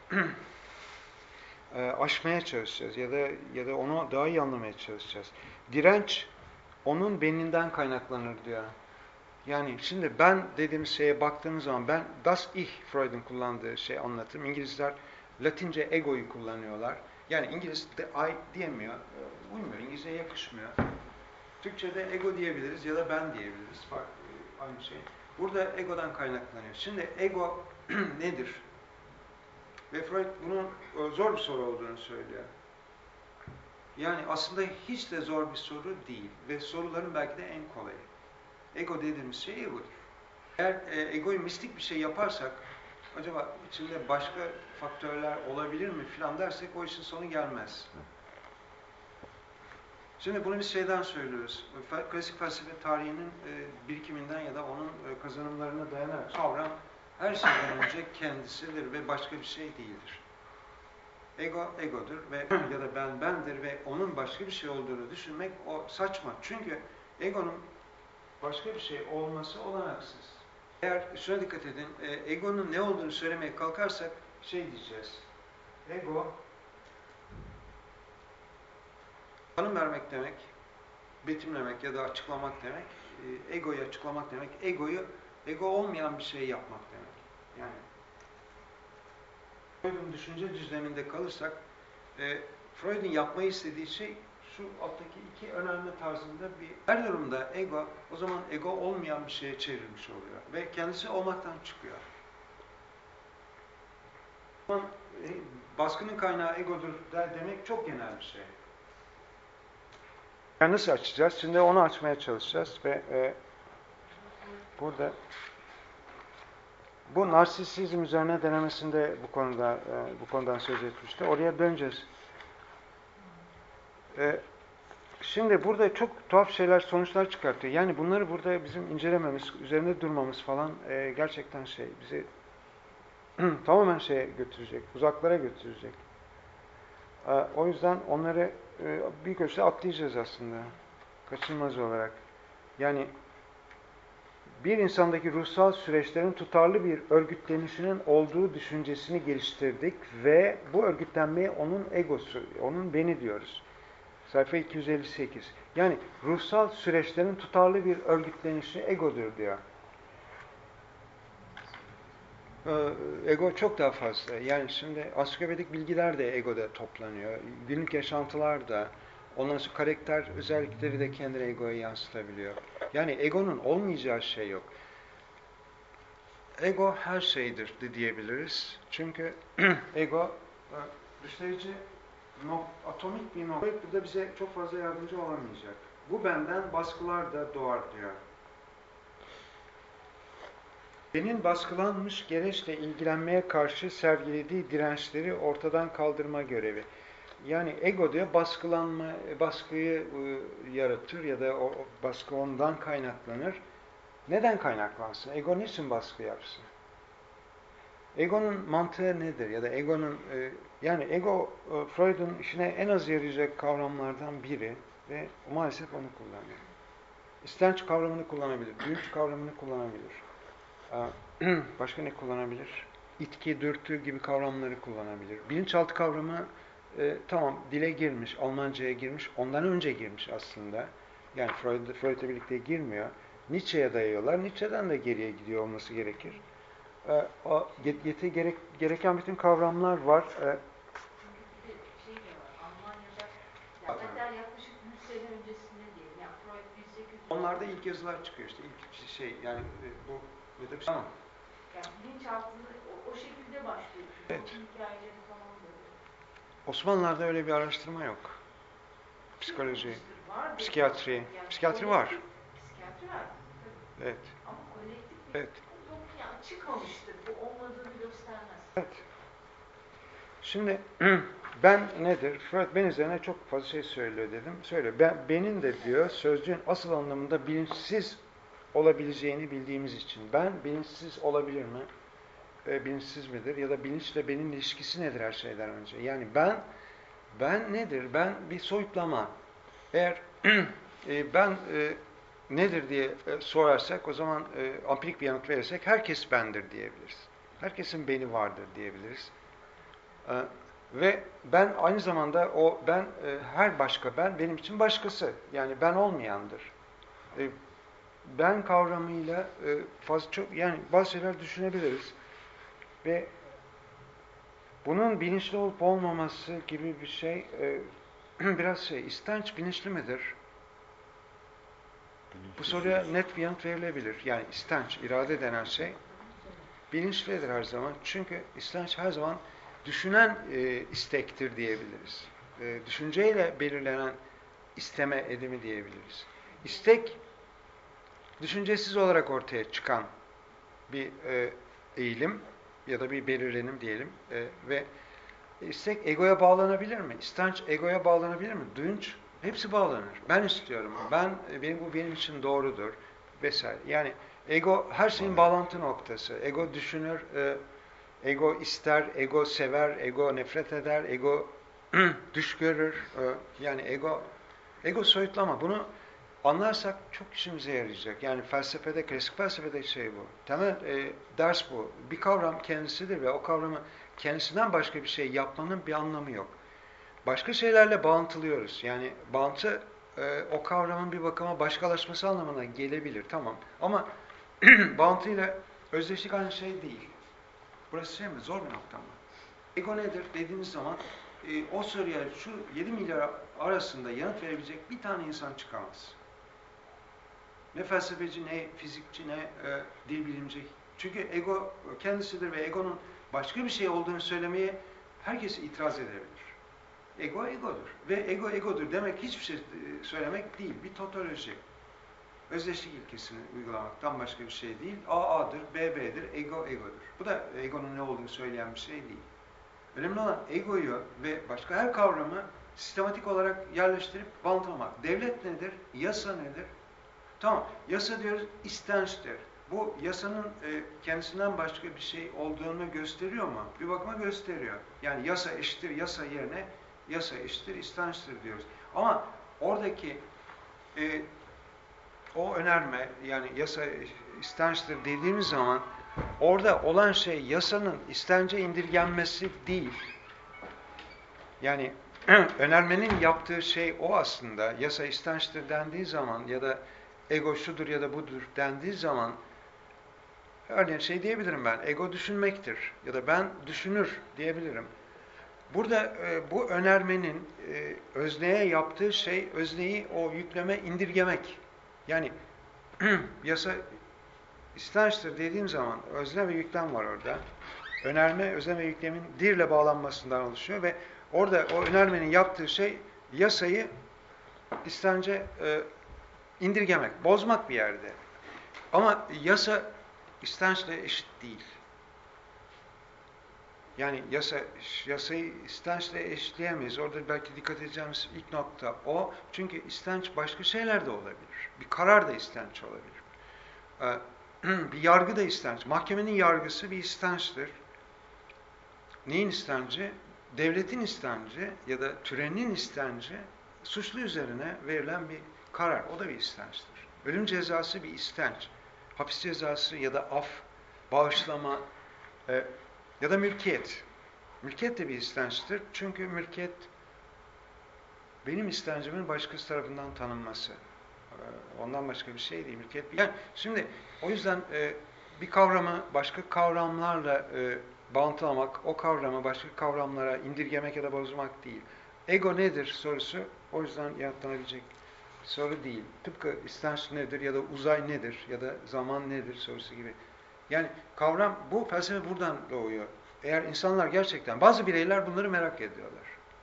Aşmaya çalışacağız ya da onu daha iyi anlamaya çalışacağız. Direnç onun beyninden kaynaklanır diyor. Yani şimdi ben dediğimiz şeye baktığımız zaman ben das Ich, Freud'un kullandığı şey anlatırım. İngilizler Latince egoyu kullanıyorlar. Yani İngiliz de I diyemiyor. Uymuyor. İngilizceye yakışmıyor. Türkçe'de ego diyebiliriz ya da ben diyebiliriz. Aynı şey. Burada egodan kaynaklanıyor. Şimdi ego nedir? Ve Freud bunun zor bir soru olduğunu söylüyor. Yani aslında hiç de zor bir soru değil. Ve soruların belki de en kolayı. Ego dediğimiz şey egodur. Eğer egoyu mistik bir şey yaparsak, acaba içinde başka faktörler olabilir mi filan dersek o işin sonu gelmez. Şimdi bunu biz şeyden söylüyoruz. Klasik felsefe tarihinin birikiminden ya da onun kazanımlarına dayanarak kavram her şeyden önce kendisidir ve başka bir şey değildir. Ego, egodur ve ya da ben, bendir ve onun başka bir şey olduğunu düşünmek o saçma. Çünkü egonun başka bir şey olması olanaksız. Eğer şuna dikkat edin, egonun ne olduğunu söylemeye kalkarsak şey diyeceğiz. Ego, tanım vermek demek, betimlemek ya da açıklamak demek, egoyu açıklamak demek, ego olmayan bir şey yapmak demek. Yani Freud'un düşünce düzleminde kalırsak, Freud'un yapmayı istediği şey şu alttaki iki önemli tarzında her durumda ego, o zaman ego olmayan bir şeye çevrilmiş oluyor ve kendisi olmaktan çıkıyor. O zaman baskının kaynağı egodur demek çok genel bir şey. Yani nasıl açacağız? Şimdi onu açmaya çalışacağız ve burada bu narsisizm üzerine denemesinde bu konudan söz etmişti. Oraya döneceğiz. Şimdi burada çok tuhaf sonuçlar çıkartıyor. Yani bunları burada bizim incelememiz, üzerinde durmamız falan gerçekten bizi tamamen götürecek, uzaklara götürecek. O yüzden onları bir köşede atlayacağız aslında. Kaçınılmaz olarak. Yani bir insandaki ruhsal süreçlerin tutarlı bir örgütlenişinin olduğu düşüncesini geliştirdik ve bu örgütlenmeye onun egosu, onun beni diyoruz. Sayfa 258. Yani ruhsal süreçlerin tutarlı bir örgütlenişi egodur diyor. Ego çok daha fazla. Yani şimdi ansiklopedik bilgiler de egoda toplanıyor. Günlük yaşantılar da, ondan sonra karakter özellikleri de kendine egoya yansıtabiliyor. Yani egonun olmayacağı şey yok. Ego her şeydir diyebiliriz. Çünkü ego dışlayıcı atomik bir nokta. Burada bize çok fazla yardımcı olamayacak. Bu benden baskılar da doğar diyor. Benin baskılanmış gereçle ilgilenmeye karşı sergilediği dirençleri ortadan kaldırma görevi. Yani ego diyor baskıyı yaratır ya da o baskı ondan kaynaklanır. Neden kaynaklansın? Ego niçin baskı yapsın? Egonun mantığı nedir? Ya da egonun yani ego Freud'un işine en az yarayacak kavramlardan biri ve maalesef onu kullanıyor. İstenç kavramını kullanabilir, bilinç kavramını kullanabilir. Başka ne kullanabilir? İtki, dürtü gibi kavramları kullanabilir. Bilinçaltı kavramı tamam dile girmiş, Almanca'ya girmiş, ondan önce girmiş aslında. Yani Freud'la birlikte girmiyor. Nietzsche'ye dayıyorlar. Nietzsche'den de geriye gidiyor olması gerekir. Gereken bütün kavramlar var. Şey de var, Almanya'da hatta yaklaşık 100 sene öncesinde diyelim. Yani Freud 1800. Onlarda ilk yazılar çıkıyor işte. İlk yani bu tamam. Yani bilinçaltını o şekilde başlıyor. Evet. Hikayeleri falan böyle. Osmanlılar'da öyle bir araştırma yok. Psikoloji, Vardır. psikiyatri. Yani Psikiyatri var. Psikiyatri var. Tabii. Evet. Ama kolektif bir Evet. yok yani çıkmamıştır. Bu olmadığını göstermez. Evet. Şimdi ben nedir? Freud ben üzerine çok fazla şey söylüyor dedim. Söylüyor. Benim de diyor sözcüğün asıl anlamında bilinçsiz olabileceğini bildiğimiz için. Ben bilinçsiz olabilir mi? Bilinçsiz midir? Ya da bilinçle benim ilişkisi nedir her şeyden önce? Yani ben nedir? Ben bir soyutlama. Eğer ben nedir diye sorarsak o zaman ampirik bir yanıt verirsek herkes bendir diyebiliriz. Herkesin beni vardır diyebiliriz. Ve ben aynı zamanda o ben her başka ben benim için başkası. Yani ben olmayandır. Ben kavramıyla fazla çok yani bazı şeyler düşünebiliriz. Ve bunun bilinçli olup olmaması gibi bir şey biraz istenç bilinçli midir? Bu soruya net bir yanıt verilebilir. Yani istenç, irade denen şey bilinçlidir her zaman. Çünkü istenç her zaman düşünen istektir diyebiliriz. Düşünceyle belirlenen isteme edimi diyebiliriz. İstek, düşüncesiz olarak ortaya çıkan bir eğilim ya da bir belirlenim diyelim. Ve istek egoya bağlanabilir mi? İstenç egoya bağlanabilir mi? Duyunç hepsi bağlanır. Ben istiyorum. Bu benim için doğrudur vesaire. Yani ego her şeyin bağlantı noktası. Ego düşünür, ego ister, ego sever, ego nefret eder, ego düş görür. Yani ego soyutlama. Bunu anlarsak çok işimize yarayacak. Yani felsefede, klasik felsefede bu. Temel ders bu. Bir kavram kendisidir ve o kavramı kendisinden başka bir şey yapmanın bir anlamı yok. Başka şeylerle bağıntılıyoruz. Yani bağıntı o kavramın bir bakıma başkalaşması anlamına gelebilir. Tamam. Ama bağıntıyla özdeşlik aynı şey değil. Burası mi? Zor bir nokta mı? Ego nedir dediğimiz zaman o soruya şu 7 milyar arasında yanıt verebilecek bir tane insan çıkamaz. Ne felsefeci, ne fizikçi, ne dil bilimci. Çünkü ego kendisidir ve egonun başka bir şey olduğunu söylemeye herkes itiraz edebilir. Ego egodur. Ve ego egodur demek hiçbir şey söylemek değil. Bir tautoloji. Özdeşlik ilkesini uygulamaktan başka bir şey değil. A A'dır, B B'dir, ego egodur. Bu da egonun ne olduğunu söyleyen bir şey değil. Önemli olan egoyu ve başka her kavramı sistematik olarak yerleştirip bantlamak. Devlet nedir? Yasa nedir? Tamam, yasa diyoruz, istençtir. Bu yasanın kendisinden başka bir şey olduğunu gösteriyor mu? Bir bakıma gösteriyor. Yani yasa eşittir, yasa yerine yasa eşittir, istençtir diyoruz. Ama oradaki o önerme, yani yasa istençtir dediğimiz zaman orada olan şey yasanın istence indirgenmesi değil. Yani önermenin yaptığı şey o aslında. Yasa istençtir dendiği zaman ya da ego şudur ya da budur dendiği zaman örneğin diyebilirim ben. Ego düşünmektir ya da ben düşünür diyebilirim. Burada bu önermenin özneye yaptığı şey özneyi o yükleme indirgemek. Yani yasa istençtir dediğim zaman özne ve yüklem var orada. Önerme, özne ve yüklemin dirle bağlanmasından oluşuyor ve orada o önermenin yaptığı şey yasayı istence indirgemek, bozmak bir yerde. Ama yasa istençle eşit değil. Yani yasayı istençle eşitleyemeyiz. Orada belki dikkat edeceğimiz ilk nokta o. Çünkü istenç başka şeyler de olabilir. Bir karar da istenç olabilir. Bir yargı da istenç. Mahkemenin yargısı bir istençtir. Neyin istenci? Devletin istenci ya da türenin istenci suçlu üzerine verilen bir karar. O da bir istençtir. Ölüm cezası bir istenç. Hapis cezası ya da af, bağışlama ya da mülkiyet. Mülkiyet de bir istençtir. Çünkü mülkiyet benim istencimin başkası tarafından tanınması. Ondan başka bir şey değil. Mülkiyet. Yani şimdi o yüzden bir kavramı başka kavramlarla bağıntılamak, o kavramı başka kavramlara indirgemek ya da bozmak değil. Ego nedir sorusu o yüzden yanıtlanabilecek soru değil. Tıpkı istenç nedir ya da uzay nedir ya da zaman nedir sorusu gibi. Yani kavram, bu felsefe buradan doğuyor. Eğer insanlar gerçekten, bazı bireyler bunları merak ediyorlar.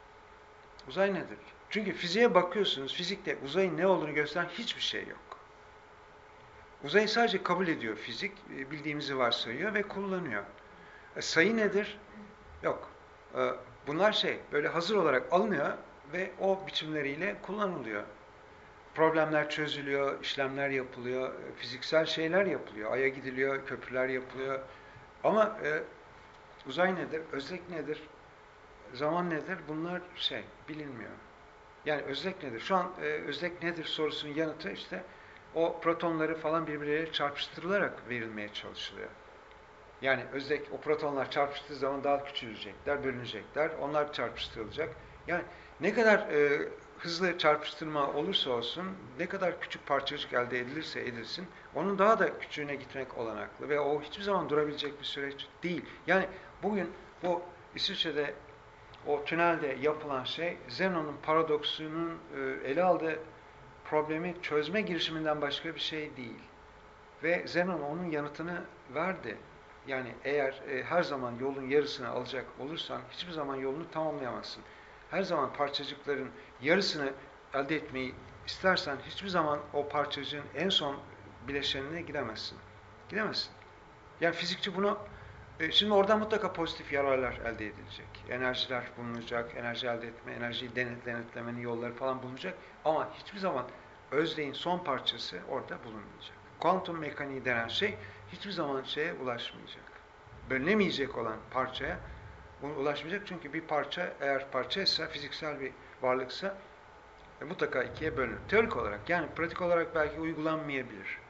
Uzay nedir? Çünkü fiziğe bakıyorsunuz, fizikte uzayın ne olduğunu gösteren hiçbir şey yok. Uzayı sadece kabul ediyor fizik, bildiğimizi varsayıyor ve kullanıyor. Sayı nedir? Yok. Bunlar böyle hazır olarak alınıyor ve o biçimleriyle kullanılıyor. Problemler çözülüyor, işlemler yapılıyor, fiziksel şeyler yapılıyor. Ay'a gidiliyor, köprüler yapılıyor. Ama uzay nedir? Özlek nedir? Zaman nedir? Bunlar bilinmiyor. Yani özlek nedir? Şu an özlek nedir sorusunun yanıtı işte o protonları falan birbirleriyle çarpıştırılarak verilmeye çalışılıyor. Yani özlek, o protonlar çarpıştığı zaman daha küçülecekler, bölünecekler. Onlar çarpıştırılacak. Yani ne kadar hızlı çarpıştırma olursa olsun, ne kadar küçük parçacık elde edilirse edilsin, onun daha da küçüğüne gitmek olanaklı ve o hiçbir zaman durabilecek bir süreç değil. Yani bugün bu İsviçre'de o tünelde yapılan Zenon'un paradoksunun ele aldığı problemi çözme girişiminden başka bir şey değil. Ve Zenon onun yanıtını verdi. Yani eğer her zaman yolun yarısını alacak olursan hiçbir zaman yolunu tamamlayamazsın. Her zaman parçacıkların yarısını elde etmeyi istersen hiçbir zaman o parçacığın en son bileşenine gidemezsin. Gidemezsin. Yani fizikçi bunu şimdi oradan mutlaka pozitif yararlar elde edilecek. Enerjiler bulunacak, enerji elde etme, enerjiyi denetlemenin yolları falan bulunacak. Ama hiçbir zaman özdeğin son parçası orada bulunmayacak. Kuantum mekaniği denen şey hiçbir zaman ulaşmayacak. Bölünemeyecek olan parçaya ulaşmayacak. Çünkü bir parça eğer parçaysa, fiziksel bir varlıksa mutlaka ikiye bölünür. Teorik olarak yani pratik olarak belki uygulanmayabilir.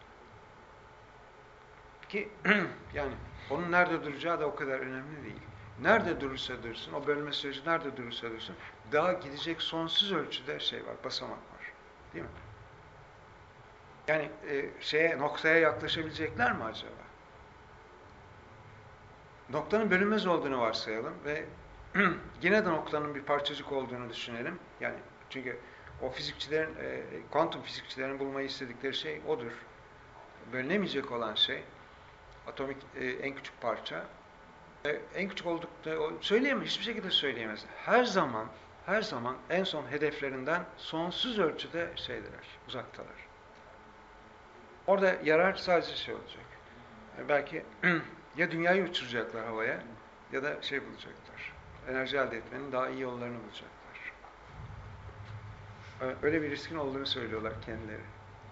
Ki yani onun nerede duracağı da o kadar önemli değil. Nerede durursa dursun, o bölme süreci nerede durursa dursun, daha gidecek sonsuz ölçüde var, basamak var. Değil mi? Yani noktaya yaklaşabilecekler mi acaba? Noktanın bölünmez olduğunu varsayalım ve yine de noktanın bir parçacık olduğunu düşünelim. Yani çünkü o fizikçilerin, kuantum fizikçilerin bulmayı istedikleri şey odur. Bölünemeyecek olan atomik en küçük parça. En küçük oldukta söyleyemez, hiçbir şekilde söyleyemez. Her zaman en son hedeflerinden sonsuz ölçüde uzaktalar. Orada yarar sadece olacak. Belki ya dünyayı uçuracaklar havaya ya da bulacaklar. Enerji elde etmenin daha iyi yollarını bulacaklar. Öyle bir riskin olduğunu söylüyorlar kendileri.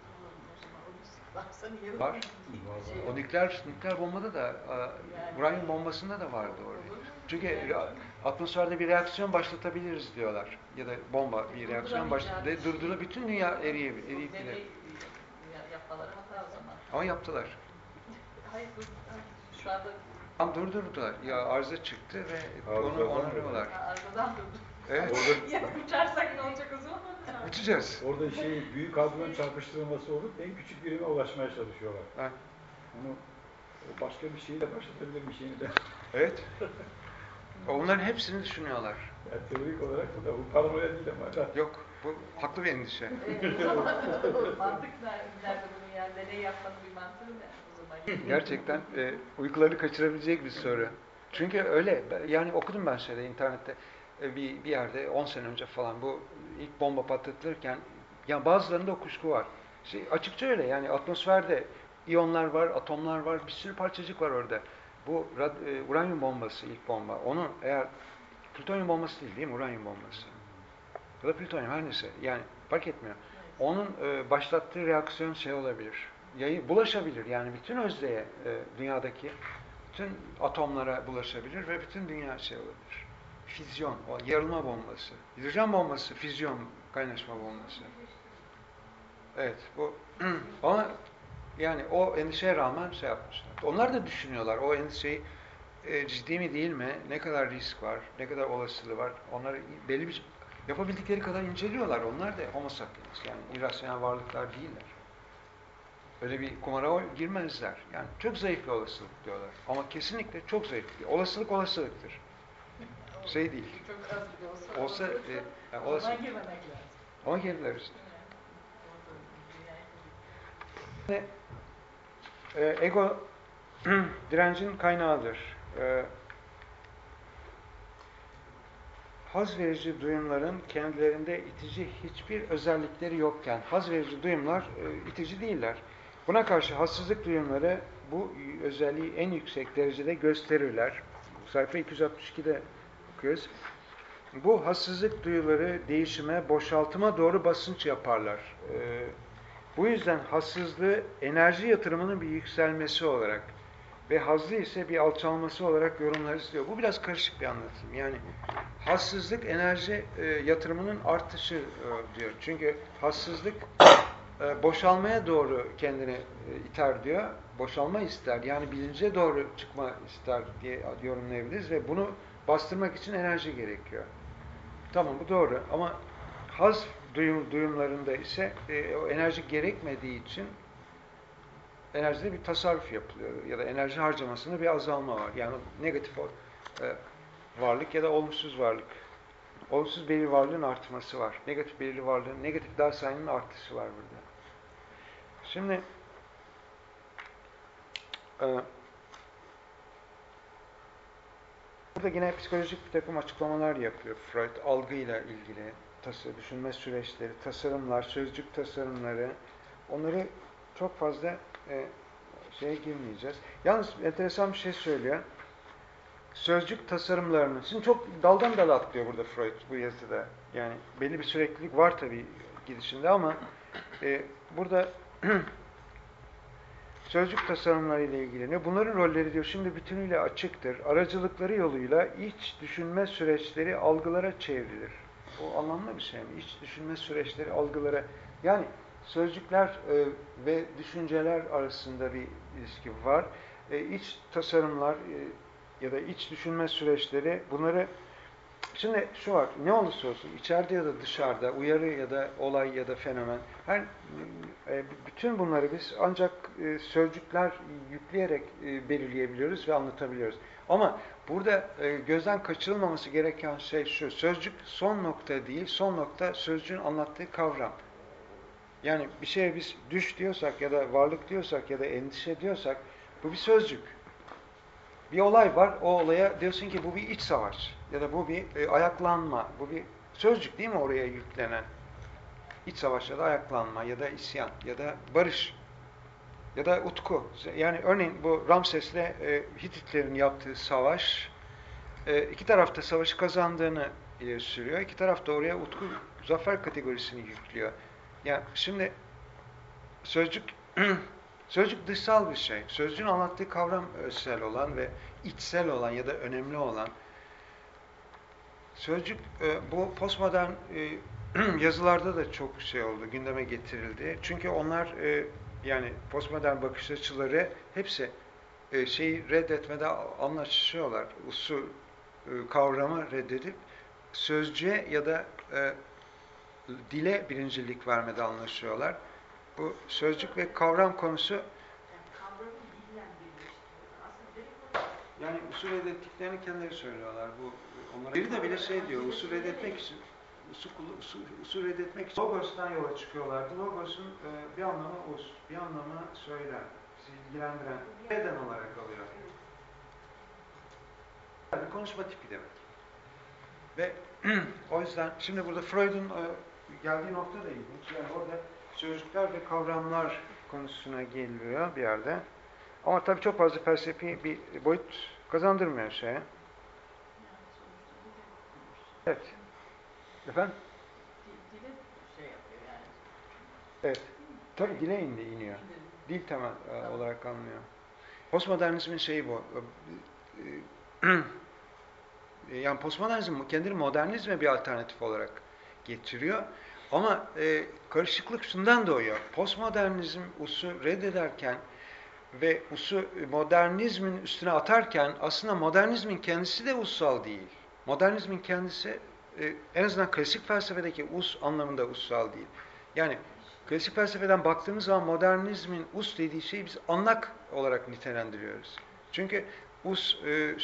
Var. O nükleer bombada da, uranyum bombasında da vardı orada. Çünkü atmosferde bir reaksiyon başlatabiliriz diyorlar. Ya da bomba bir reaksiyon başlatabilir. Durdurulur, bütün dünya eriyip Yapmaları hata o zaman. Ama yaptılar. Hayır, şu anda Durdurdular. Ya arıza çıktı ve onu onarıyorlar. arkadan durdu. Evet. Ya uçarsak ne olacak o zaman? Uçacağız. Orada büyük hadronun çarpıştırılması olup en küçük birime ulaşmaya çalışıyorlar. Ha. Onu başka bir şeyi de başlatabilir bir şeyini de. Evet. Onların hepsini düşünüyorlar. Yani teorik olarak bu paranoya değil ama. Yok. Bu haklı bir endişe. O zaman mantık nerede bunun yani? Deney yapmanın bir mantığı ne o zaman? Gerçekten uykuları kaçırabilecek bir soru. Çünkü öyle. Yani okudum ben internette bir yerde 10 sene önce falan bu ilk bomba patlatılırken yani bazılarında o kuşku var. Açıkça öyle yani atmosferde iyonlar var, atomlar var, bir sürü parçacık var orada. Bu uranyum bombası ilk bomba. Onu eğer plütonyum bombası değil mi? Uranyum bombası. Ya da plütonyum her neyse. Yani fark etmiyor. Onun başlattığı reaksiyon olabilir. Bulaşabilir. Yani bütün özdeğe dünyadaki bütün atomlara bulaşabilir ve bütün dünya olabilir. Füzyon, o yarılma bombası. Hidrojen bombası, füzyon, kaynaşma bombası. Evet, bu ama yani o endişeye rağmen yapmışlar. Onlar da düşünüyorlar. O endişeyi ciddi mi değil mi? Ne kadar risk var? Ne kadar olasılığı var? Onları belli bir yapabildikleri kadar inceliyorlar. Onlar da homo sapiens. Yani irrasyonel varlıklar değiller. Öyle bir kumara girmezler. Yani çok zayıf bir olasılık diyorlar. Ama kesinlikle çok zayıf bir olasılık olasılıktır. Değil. Çok az bir Olsa olasılık. Girmemek lazım. Ama girdiler işte. Ego direncin kaynağıdır. haz verici duyumların kendilerinde itici hiçbir özellikleri yokken, haz verici duyumlar itici değiller. Buna karşı hassızlık duyumları bu özelliği en yüksek derecede gösterirler. Sayfa 262'de okuyoruz. Bu hassızlık duyuları değişime, boşaltıma doğru basınç yaparlar. Bu yüzden hassızlığı enerji yatırımının bir yükselmesi olarak ve hazzı ise bir alçalması olarak yorumlarız diyor. Bu biraz karışık bir anlatım. Yani hassızlık enerji yatırımının artışı diyor. Çünkü hassızlık boşalmaya doğru kendini iter diyor. Boşalma ister. Yani bilince doğru çıkma ister diye yorumlayabiliriz ve bunu bastırmak için enerji gerekiyor. Tamam, bu doğru ama haz duyumlarında ise o enerji gerekmediği için enerjide bir tasarruf yapılıyor ya da enerji harcamasında bir azalma var. Yani negatif varlık ya da olumsuz varlık. Olumsuz belirli varlığın artması var. Negatif belirli varlığın, negatif darsayının artışı var burada. Şimdi burada yine psikolojik bir takım açıklamalar yapıyor Freud. Algıyla ilgili, düşünme süreçleri, tasarımlar, sözcük tasarımları. Onları çok fazla şeye girmeyeceğiz. Yalnız enteresan bir şey söylüyor. Sözcük tasarımlarının, şimdi çok daldan dala atlıyor burada Freud bu yazıda. Yani belli bir süreklilik var tabii gidişinde ama burada sözcük tasarımları ile ilgileniyor. Bunların rolleri diyor şimdi bütünüyle açıktır. Aracılıkları yoluyla iç düşünme süreçleri algılara çevrilir. O anlamlı bir şey mi? İç düşünme süreçleri algılara. Yani sözcükler ve düşünceler arasında bir ilişki var. İç tasarımlar ya da iç düşünme süreçleri bunları şimdi şu var, ne olursa olsun içeride ya da dışarıda uyarı ya da olay ya da fenomen bütün bunları biz ancak sözcükler yükleyerek belirleyebiliyoruz ve anlatabiliyoruz. Ama burada gözden kaçırılmaması gereken şey şu, sözcük son nokta değil, son nokta sözcüğün anlattığı kavram. Yani bir şeye biz düş diyorsak ya da varlık diyorsak ya da endişe diyorsak bu bir sözcük. Bir olay var, o olaya diyorsun ki bu bir iç savaş ya da bu bir ayaklanma, bu bir sözcük değil mi oraya yüklenen? İç savaş ya da ayaklanma ya da isyan ya da barış ya da utku. Yani örneğin bu Ramses'le Hititlerin yaptığı savaş, iki tarafta savaşı kazandığını ileri sürüyor. İki taraf da oraya utku, zafer kategorisini yüklüyor. Yani şimdi sözcük sözcük dışsal bir şey. Sözcüğün anlattığı kavram özsel olan ve içsel olan ya da önemli olan. Sözcük bu postmodern yazılarda da çok şey oldu, gündeme getirildi. Çünkü onlar yani postmodern bakış açıları hepsi şeyi reddetmede anlaşıyorlar. Usul kavramı reddedip sözcüğe ya da dile birincilik vermede anlaşıyorlar. Bu sözcük ve kavram konusu yani usul reddettiklerini kendileri söylüyorlar. Bu onlara biri de bile şey diyor, usul reddetmek için usul reddetmek için Logos'tan yola çıkıyorlardı. Logos'un bir anlamı bir anlamı söyler, bizi ilgilendiren, neden olarak alıyor. Bir konuşma tipi demek. Ve o yüzden şimdi burada Freud'un geldiği nokta da ilginç. Yani orada sözcükler ve kavramlar konusuna geliyor bir yerde. Ama tabii çok fazla felsefi bir boyut kazandırmıyor şeye. Evet. Efendim? Dile şey yapıyor yani. Evet. Tabii dile iniyor. Dil temel olarak anlıyor. Postmodernizmin şeyi bu. Yani postmodernizm kendini modernizme bir alternatif olarak getiriyor. Ama karışıklık şundan doğuyor. Postmodernizm usu reddederken ve usu modernizmin üstüne atarken aslında modernizmin kendisi de ussal değil. Modernizmin kendisi en azından klasik felsefedeki us anlamında ussal değil. Yani klasik felsefeden baktığımız zaman modernizmin us dediği şeyi biz anlak olarak nitelendiriyoruz. Çünkü us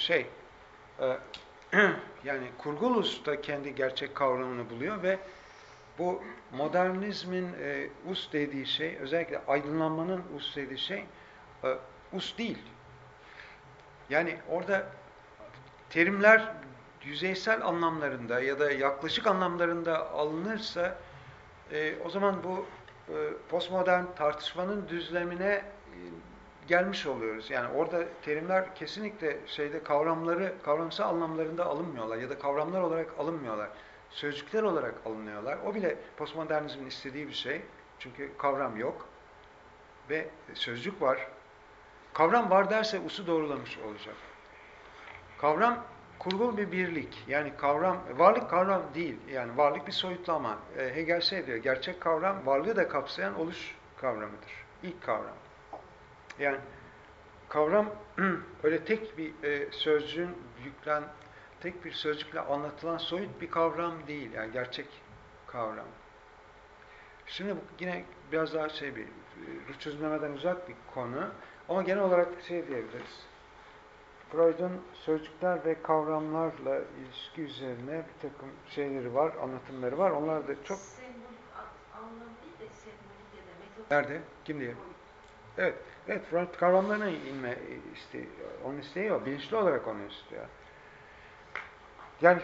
yani kurgul us da kendi gerçek kavramını buluyor ve bu modernizmin us dediği şey, özellikle aydınlanmanın us dediği şey us değil. Yani orada terimler yüzeysel anlamlarında ya da yaklaşık anlamlarında alınırsa o zaman bu postmodern tartışmanın düzlemine gelmiş oluyoruz. Yani orada terimler kesinlikle kavramsal anlamlarında alınmıyorlar ya da kavramlar olarak alınmıyorlar. Sözcükler olarak alınıyorlar. O bile postmodernizmin istediği bir şey. Çünkü kavram yok ve sözcük var. Kavram var derse usu doğrulamış olacak. Kavram kurgul bir birlik. Yani varlık kavram değil. Yani varlık bir soyutlama. Hegel diyor, gerçek kavram varlığı da kapsayan oluş kavramıdır. İlk kavram. Yani kavram öyle tek bir tek bir sözcükle anlatılan soyut bir kavram değil. Yani gerçek kavram. Şimdi bu yine biraz daha bir ruh çözümlemeden uzak bir konu. Ama genel olarak diyebiliriz. Freud'un sözcükler ve kavramlarla ilişki üzerine bir takım şeyleri var, anlatımları var. Onlar da çok... Sembolik anlamı değil de sembolik ya da metaforik. Nerede? Kim diyor? Evet. Evet, Freud kavramlarına inme istiyor. Onu istiyor, bilinçli olarak onu istiyor. Yani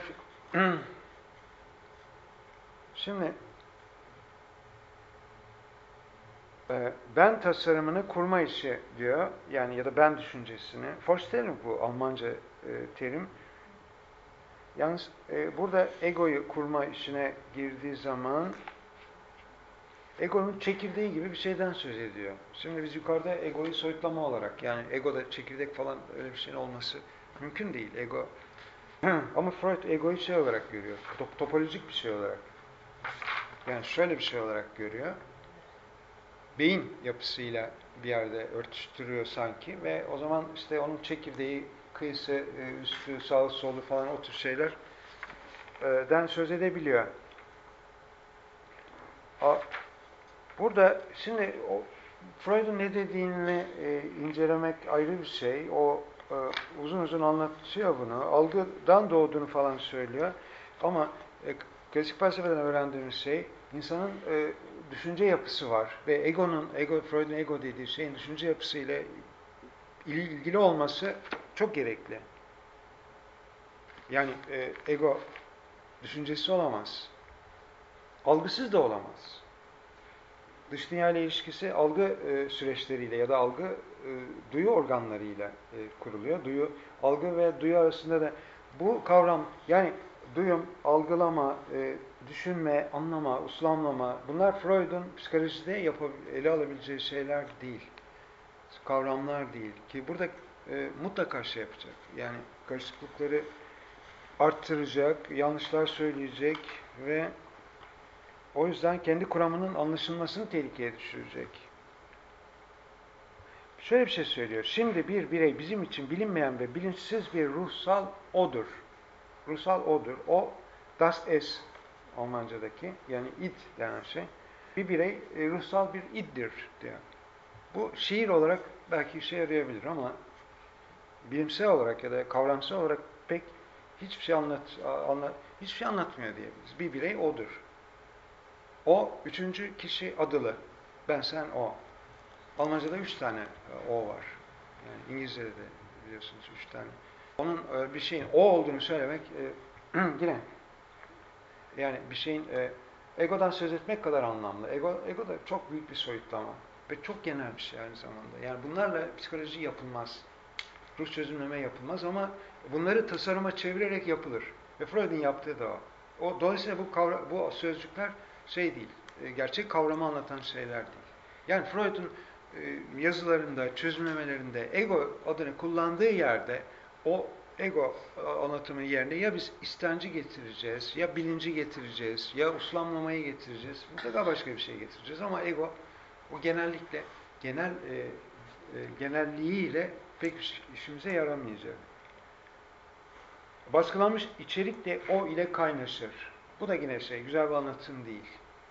şimdi ben tasarımını kurma işi diyor. Yani ya da ben düşüncesini. Vorstellung bu Almanca terim. Yalnız burada egoyu kurma işine girdiği zaman egonun çekirdeği gibi bir şeyden söz ediyor. Şimdi biz yukarıda egoyu soyutlama olarak, yani egoda çekirdek falan öyle bir şeyin olması mümkün değil. Ego. Ama Freud egoyu şey olarak görüyor. Topolojik bir şey olarak. Yani şöyle bir şey olarak görüyor. Beyin yapısıyla bir yerde örtüştürüyor sanki ve o zaman işte onun çekirdeği, kıyısı, üstü, sağı, solu falan o tür şeylerden söz edebiliyor. Burada şimdi Freud'un ne dediğini incelemek ayrı bir şey. O uzun uzun anlatıyor bunu. Algıdan doğduğunu falan söylüyor. Ama klasik felsefeden öğrendiğimiz şey insanın düşünce yapısı var ve Freud'un ego dediği şeyin düşünce yapısıyla ilgili olması çok gerekli. Yani ego düşüncesi olamaz. Algısız da olamaz. Dış dünya ile ilişkisi algı süreçleriyle ya da duyu organlarıyla kuruluyor. Algı ve duyu arasında da bu kavram, yani duyum, algılama, düşünme, anlama, uslamlama, bunlar Freud'un psikolojide ele alabileceği şeyler değil. Kavramlar değil. Ki burada mutlaka şey yapacak. Yani karışıklıkları arttıracak, yanlışlar söyleyecek ve o yüzden kendi kuramının anlaşılmasını tehlikeye düşürecek. Şöyle bir şey söylüyor. Şimdi bir birey bizim için bilinmeyen ve bilinçsiz bir ruhsal odur. Ruhsal odur. O, das Es Almanca'daki, yani id denen şey. Bir birey ruhsal bir iddir diyor. Bu şiir olarak belki işe yarayabilir ama bilimsel olarak ya da kavramsal olarak pek hiçbir şey anlatmıyor diyebiliriz. Bir birey odur. O, üçüncü kişi adılı. Ben, sen, o. Almanca'da 3 tane o var. Yani İngilizce'de de biliyorsunuz 3 tane. Onun bir şeyin o olduğunu söylemek yine yani bir şeyin egodan söz etmek kadar anlamlı. Ego da çok büyük bir soyutlama ve çok genel bir şey aynı zamanda. Yani bunlarla psikoloji yapılmaz. Ruh çözümleme yapılmaz ama bunları tasarıma çevirerek yapılır. Ve Freud'un yaptığı da o. Dolayısıyla bu sözcükler değil, gerçek kavramı anlatan şeyler değil. Yani Freud'un yazılarında, çözümlemelerinde ego adını kullandığı yerde o ego anlatımı yerine ya biz istenci getireceğiz, ya bilinci getireceğiz, ya uslamlamayı getireceğiz, mutlaka başka bir şey getireceğiz ama ego o genelliğiyle pek işimize yaramayacak. Baskılanmış içerik de o ile kaynaşır. Bu da yine güzel bir anlatım değil.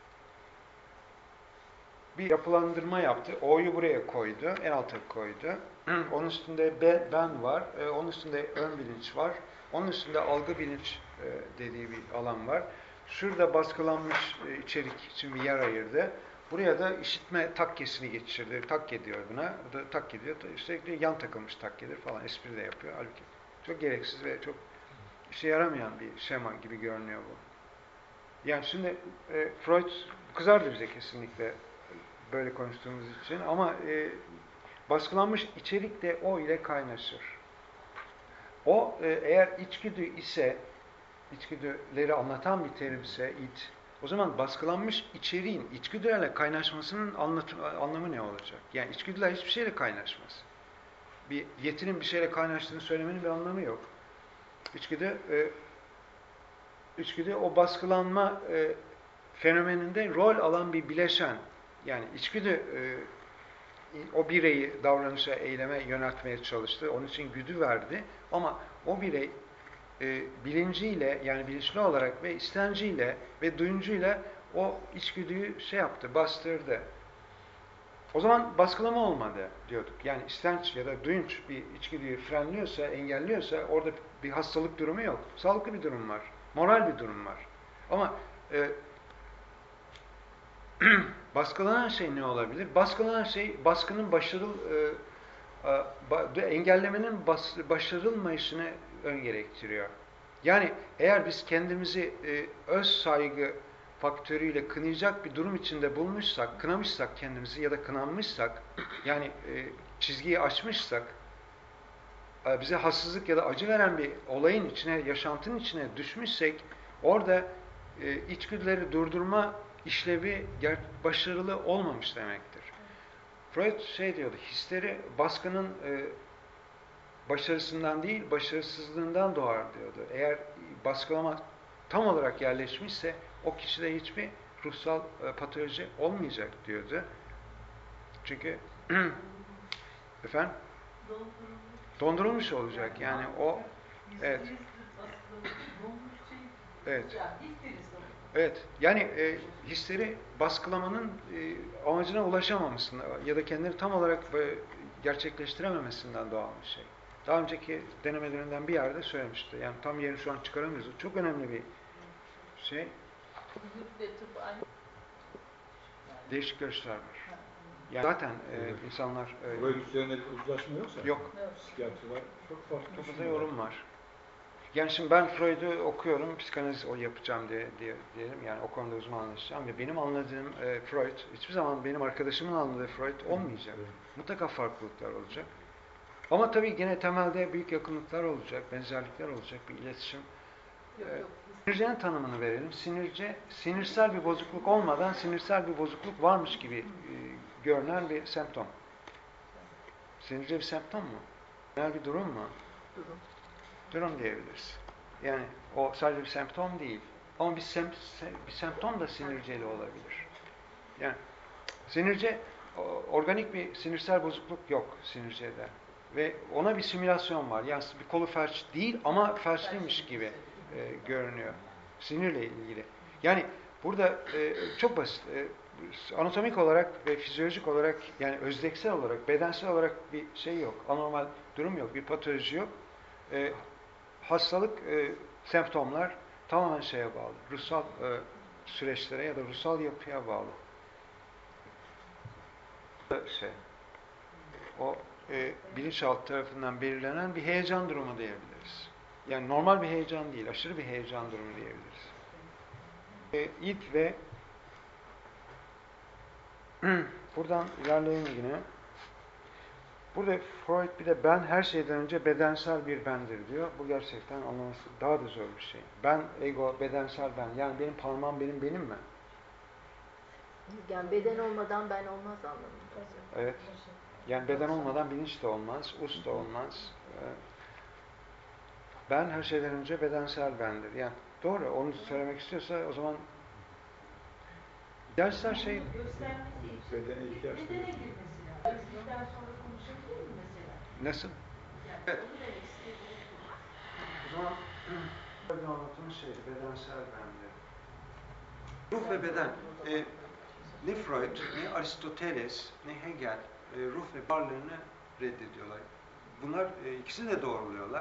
Bir yapılandırma yaptı. O'yu buraya koydu. En alta koydu. Onun üstünde ben var. Onun üstünde ön bilinç var. Onun üstünde algı bilinç dediği bir alan var. Şurada baskılanmış içerik için bir yer ayırdı. Buraya da işitme takkesini geçirdi. Takke diyor buna. O da takke diyor. Üstelik yan takılmış takkedir falan. Espri de yapıyor. Halbuki çok gereksiz ve çok işe yaramayan bir şema gibi görünüyor bu. Yani şimdi Freud kızardı bize kesinlikle böyle konuştuğumuz için ama baskılanmış içerik de o ile kaynaşır. O eğer içgüdü ise, içgüdüleri anlatan bir terimse it, o zaman baskılanmış içeriğin içgüdülerle kaynaşmasının anlamı ne olacak? Yani içgüdüler hiçbir şeyle kaynaşmaz. Bir yetinin bir şeyle kaynaştığını söylemenin bir anlamı yok. İçgüdü o baskılanma fenomeninde rol alan bir bileşen. Yani içgüdü o bireyi davranışa, eyleme yöneltmeye çalıştı. Onun için güdü verdi. Ama o birey bilinciyle, yani bilinçli olarak ve istenciyle ve duyuncuyla o içgüdüyü şey yaptı, bastırdı. O zaman baskılama olmadı diyorduk. Yani istenç ya da duyunç bir içgüdüyü frenliyorsa, engelliyorsa orada bir hastalık durumu yok. Sağlıklı bir durum var. Moral bir durum var. Ama baskılanan şey ne olabilir? Baskılanan şey baskının engellemenin başarılmayışını ön gerektiriyor. Yani eğer biz kendimizi öz saygı faktörüyle kınayacak bir durum içinde bulmuşsak, kınamışsak kendimizi ya da kınanmışsak, yani çizgiyi aşmışsak, bize hassızlık ya da acı veren bir olayın içine, yaşantının içine düşmüşsek, orada içgüdüleri durdurma işlevi başarılı olmamış demektir. Freud şey diyordu, hisleri baskının başarısından değil, başarısızlığından doğar diyordu. Eğer baskılama tam olarak yerleşmişse o kişide hiçbir ruhsal patoloji olmayacak diyordu. Çünkü efendim dondurulmuş olacak. Yani o evet. Evet. Evet. Yani hisleri baskılamanın amacına ulaşamamasından ya da kendini tam olarak gerçekleştirememesinden doğan bir şey. Daha önceki denemelerinden bir yerde söylemişti. Yani tam yerini şu an çıkaramıyoruz. Çok önemli bir şey. Değişik görüşler var. Yani zaten insanlar... Böyle üzerine bir uzlaşma yoksa? Yok. Psikiyatriler çok farklı. Çok fazla yorum var. Yani şimdi ben Freud'u okuyorum, psikanaliz yapacağım diyelim. Yani o konuda uzmanlaşacağım ve benim anladığım Freud, hiçbir zaman benim arkadaşımın anladığı Freud olmayacak. Evet. Mutlaka farklılıklar olacak. Ama tabii gene temelde büyük yakınlıklar olacak, benzerlikler olacak, bir iletişim. Sinircenin tanımını verelim. Sinirsel bir bozukluk olmadan sinirsel bir bozukluk varmış gibi görünen bir semptom. Sinirce bir semptom mu? Genel bir durum mu? Durum diyebiliriz. Yani o sadece bir semptom değil. Ama bir semptom da sinirceli olabilir. Yani sinirce, organik bir sinirsel bozukluk yok sinircede. Ve ona bir simülasyon var. Yani bir kolu felç değil ama felçliymiş gibi görünüyor. Sinirle ilgili. Yani burada çok basit. Anatomik olarak ve fizyolojik olarak, yani özdeksel olarak, bedensel olarak bir şey yok. Anormal durum yok. Bir patoloji yok. Hastalık, semptomlar tamamen şeye bağlı. Ruhsal süreçlere ya da ruhsal yapıya bağlı. O bilinçaltı tarafından belirlenen bir heyecan durumu diyebiliriz. Yani normal bir heyecan değil, aşırı bir heyecan durumu diyebiliriz. İd ve buradan ilerleyelim yine. Burada Freud bir de ben her şeyden önce bedensel bir bendir diyor. Bu gerçekten anlaması daha da zor bir şey. Ben, ego, bedensel ben. Yani benim parmağım benim mi? Yani beden olmadan ben olmaz anlamında. Evet. Yani beden olmadan bilinç de olmaz, us da olmaz. Ben her şeyden önce bedensel bendir. Yani doğru, onu söylemek istiyorsa o zaman dersler şey... Bedene ihtiyaç duyuyor. Bedene girmesi lazım. Bizden sonra konuşabilir mi mesela? Nasıl? Yani Evet. onu demek istediğim. O zaman bir anlatımı şeydi, bedensel bendir. Ruh ve beden. Ne Freud, ne Aristoteles, ne Hegel ruh ve varlığını reddediyorlar. Bunlar ikisi de doğruluyorlar.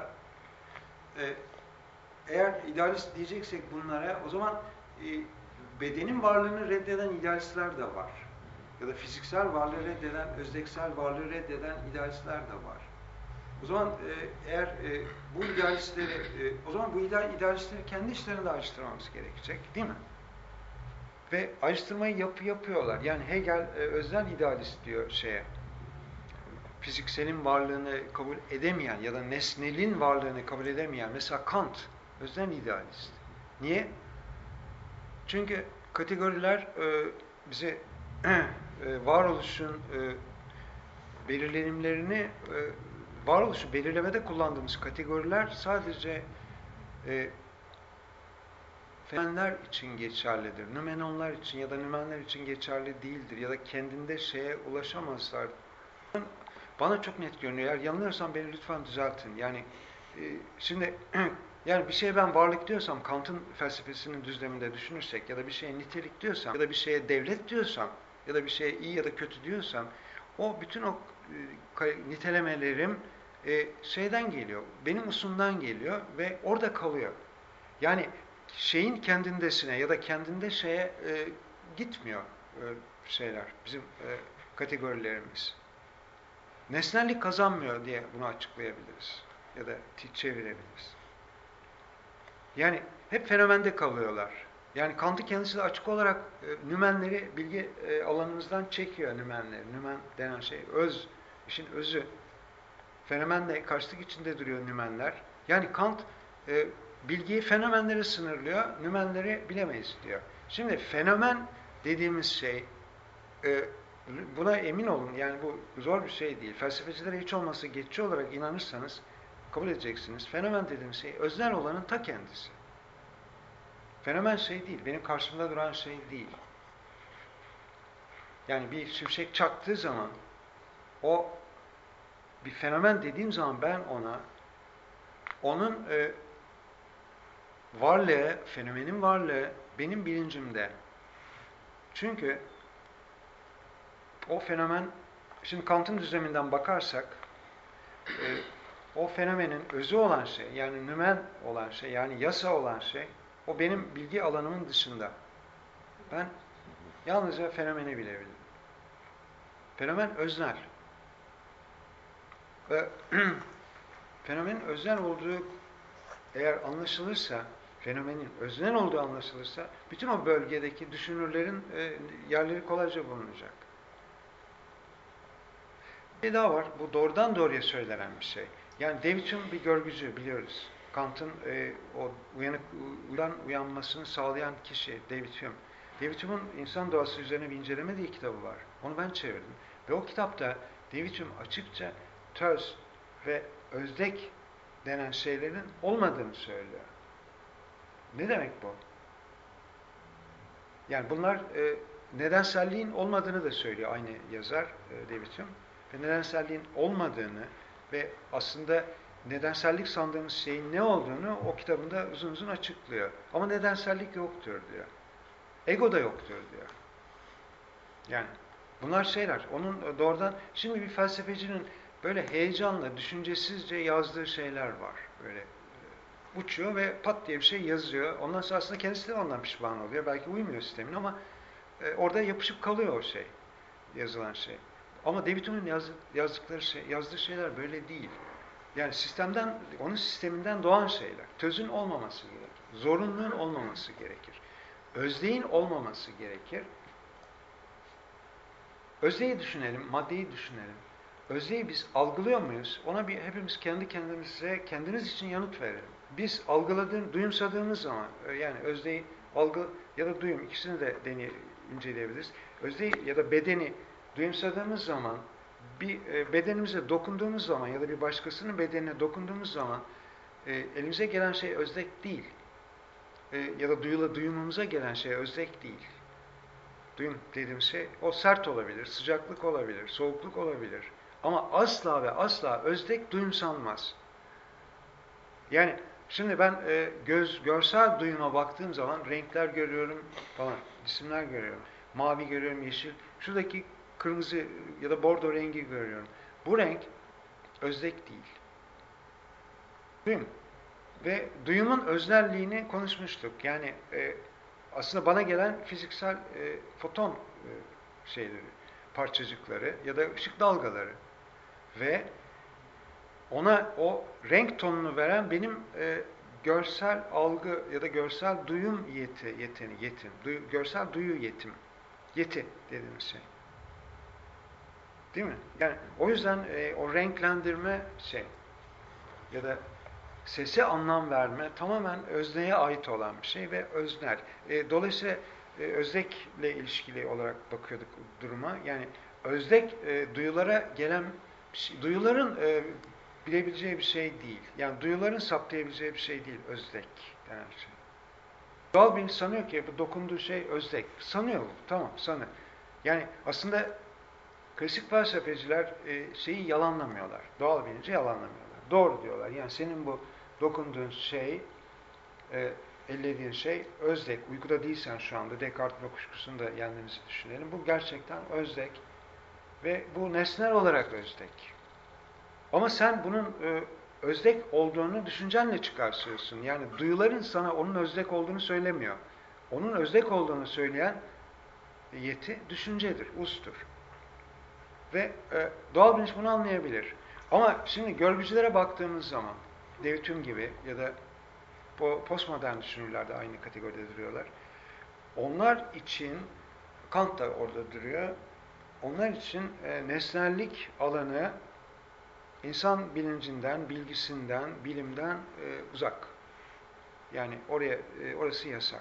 Eğer idealist diyeceksek bunlara, o zaman bedenin varlığını reddeden idealistler de var. Ya da fiziksel varlığı reddeden, özdeksel varlığı reddeden idealistler de var. O zaman eğer bu idealistleri, o zaman bu idealistleri kendi işlerinde ayrıştırmamız gerekecek, değil mi? Ve ayrıştırmayı yapıyorlar. Yani Hegel öznel idealist diyor şeye. Fizikselin varlığını kabul edemeyen ya da nesnelin varlığını kabul edemeyen, mesela Kant öznel idealist. Niye? Çünkü kategoriler bize varoluşun belirlenimlerini, varoluşu belirlemede kullandığımız kategoriler sadece fenomenler için geçerlidir. Nümenonlar için ya da nümenler için geçerli değildir. Ya da kendinde şeye ulaşamazlar. Bana çok net görünüyor. Eğer yanılıyorsam beni lütfen düzeltin. Yani şimdi yani bir şeye ben varlık diyorsam, Kant'ın felsefesinin düzleminde düşünürsek ya da bir şeye nitelik diyorsam ya da bir şeye devlet diyorsam ya da bir şeye iyi ya da kötü diyorsam o bütün o nitelemelerim şeyden geliyor. Benim usumdan geliyor ve orada kalıyor. Yani şeyin kendindesine ya da kendinde şeye gitmiyor şeyler, bizim kategorilerimiz. Nesnellik kazanmıyor diye bunu açıklayabiliriz ya da çevirebiliriz. Yani hep fenomende kalıyorlar. Yani Kant'ı kendisi de açık olarak nümenleri bilgi alanımızdan çekiyor, nümenleri. Nümen denen şey öz, işin özü. Fenomenle karşılık içinde duruyor nümenler. Yani Kant bilgiyi fenomenlere sınırlıyor, nümenleri bilemeyiz diyor. Şimdi fenomen dediğimiz şey, buna emin olun, yani bu zor bir şey değil. Felsefecilere hiç olmazsa geçici olarak inanırsanız kabul edeceksiniz. Fenomen dediğimiz şey öznel olanın ta kendisi. Fenomen şey değil, benim karşımda duran şey değil. Yani bir şimşek çaktığı zaman, o bir fenomen dediğim zaman ben ona, onun varlığı, fenomenin varlığı benim bilincimde. Çünkü o fenomen, şimdi Kant'ın düzleminden bakarsak, o fenomenin özü olan şey, yani nümen olan şey, yani yasa olan şey, o benim bilgi alanımın dışında. Ben yalnızca fenomeni bilebilirim. Fenomen öznel. Ve fenomenin öznel olduğu eğer anlaşılırsa, fenomenin öznel olduğu anlaşılırsa, bütün o bölgedeki düşünürlerin yerleri kolayca bulunacak. Bir daha var, bu doğrudan doğruya söylenen bir şey. Yani David Hume bir görgücü, biliyoruz. Kant'ın o uyanmasını sağlayan kişi David Hume. David Hume'un İnsan Doğası Üzerine bir inceleme diye kitabı var. Onu ben çevirdim. Ve o kitapta David Hume açıkça töz ve özdek denen şeylerin olmadığını söylüyor. Ne demek bu? Yani bunlar nedenselliğin olmadığını da söylüyor aynı yazar David Hume. Ve nedenselliğin olmadığını ve aslında nedensellik sandığımız şeyin ne olduğunu o kitabında uzun uzun açıklıyor. Ama nedensellik yoktur diyor. Ego da yoktur diyor. Yani bunlar şeyler. Onun doğrudan, şimdi bir felsefecinin böyle heyecanla, düşüncesizce yazdığı şeyler var. Böyle uçuyor ve pat diye bir şey yazıyor. Ondan sonra aslında kendisi de ondan pişman oluyor. Belki uymuyor sistemin ama orada yapışıp kalıyor o şey. Yazılan şey. Ama David Hume'un yazdığı şeyler böyle değil. Yani sistemden, onun sisteminden doğan şeyler. Tözün olmaması gerekir. Zorunluluğun olmaması gerekir. Özdeğin olmaması gerekir. Özdeği düşünelim, maddeyi düşünelim. Özdeği biz algılıyor muyuz? Ona hepimiz kendi kendimize, kendimiz için yanıt verelim. Biz duyumsadığımız zaman, yani özdeği, algı ya da duyum, ikisini de inceleyebiliriz. Özdeği ya da bedeni duyumsadığımız zaman, bir bedenimize dokunduğumuz zaman ya da bir başkasının bedenine dokunduğumuz zaman elimize gelen şey özdek değil. Ya da duyumumuza gelen şey özdek değil. Duyum dediğimiz şey, o sert olabilir, sıcaklık olabilir, soğukluk olabilir. Ama asla ve asla özdek duyum sanmaz. Yani şimdi ben görsel duyuma baktığım zaman renkler görüyorum falan, cisimler görüyorum. Mavi görüyorum, yeşil. Şuradaki kırmızı ya da bordo rengi görüyorum. Bu renk özdek değil. Duyum. Ve duyumun öznelliğini konuşmuştuk. Yani aslında bana gelen fiziksel foton şeyleri, parçacıkları ya da ışık dalgaları. Ve ona o renk tonunu veren benim görsel algı ya da görsel duyum görsel duyu yetim. Yeti dediğimiz şey. Değil mi? Yani o yüzden o renklendirme ya da sese anlam verme tamamen özneye ait olan bir şey ve öznel. Dolayısıyla özdekle ilişkili olarak bakıyorduk duruma. Yani özdek duyulara gelen duyuların bilebileceği bir şey değil. Yani duyuların saptayabileceği bir şey değil özdek denen şey. Doğal bilinç sanıyor ki bu dokunduğu şey özdek. Sanıyor bu. Tamam sanıyor. Yani aslında klasik felsefeciler şeyi yalanlamıyorlar. Doğal bilinci yalanlamıyorlar. Doğru diyorlar. Yani senin bu dokunduğun şey, ellediğin şey özdek. Uykuda değilsen şu anda Descartes ve kuşkusunu da yendiğimizi düşünelim. Bu gerçekten özdek ve bu nesnel olarak özdek. Ama sen bunun özdek olduğunu düşüncenle çıkarsıyorsun. Yani duyuların sana onun özdek olduğunu söylemiyor. Onun özdek olduğunu söyleyen yeti düşüncedir, ustur. Ve doğal bilinç bunu anlayabilir. Ama şimdi görgücülere baktığımız zaman, David Hume gibi ya da postmodern düşünürler de aynı kategoride duruyorlar. Onlar için, Kant da orada duruyor, onlar için nesnellik alanı insan bilincinden, bilgisinden, bilimden uzak. Yani orası yasak.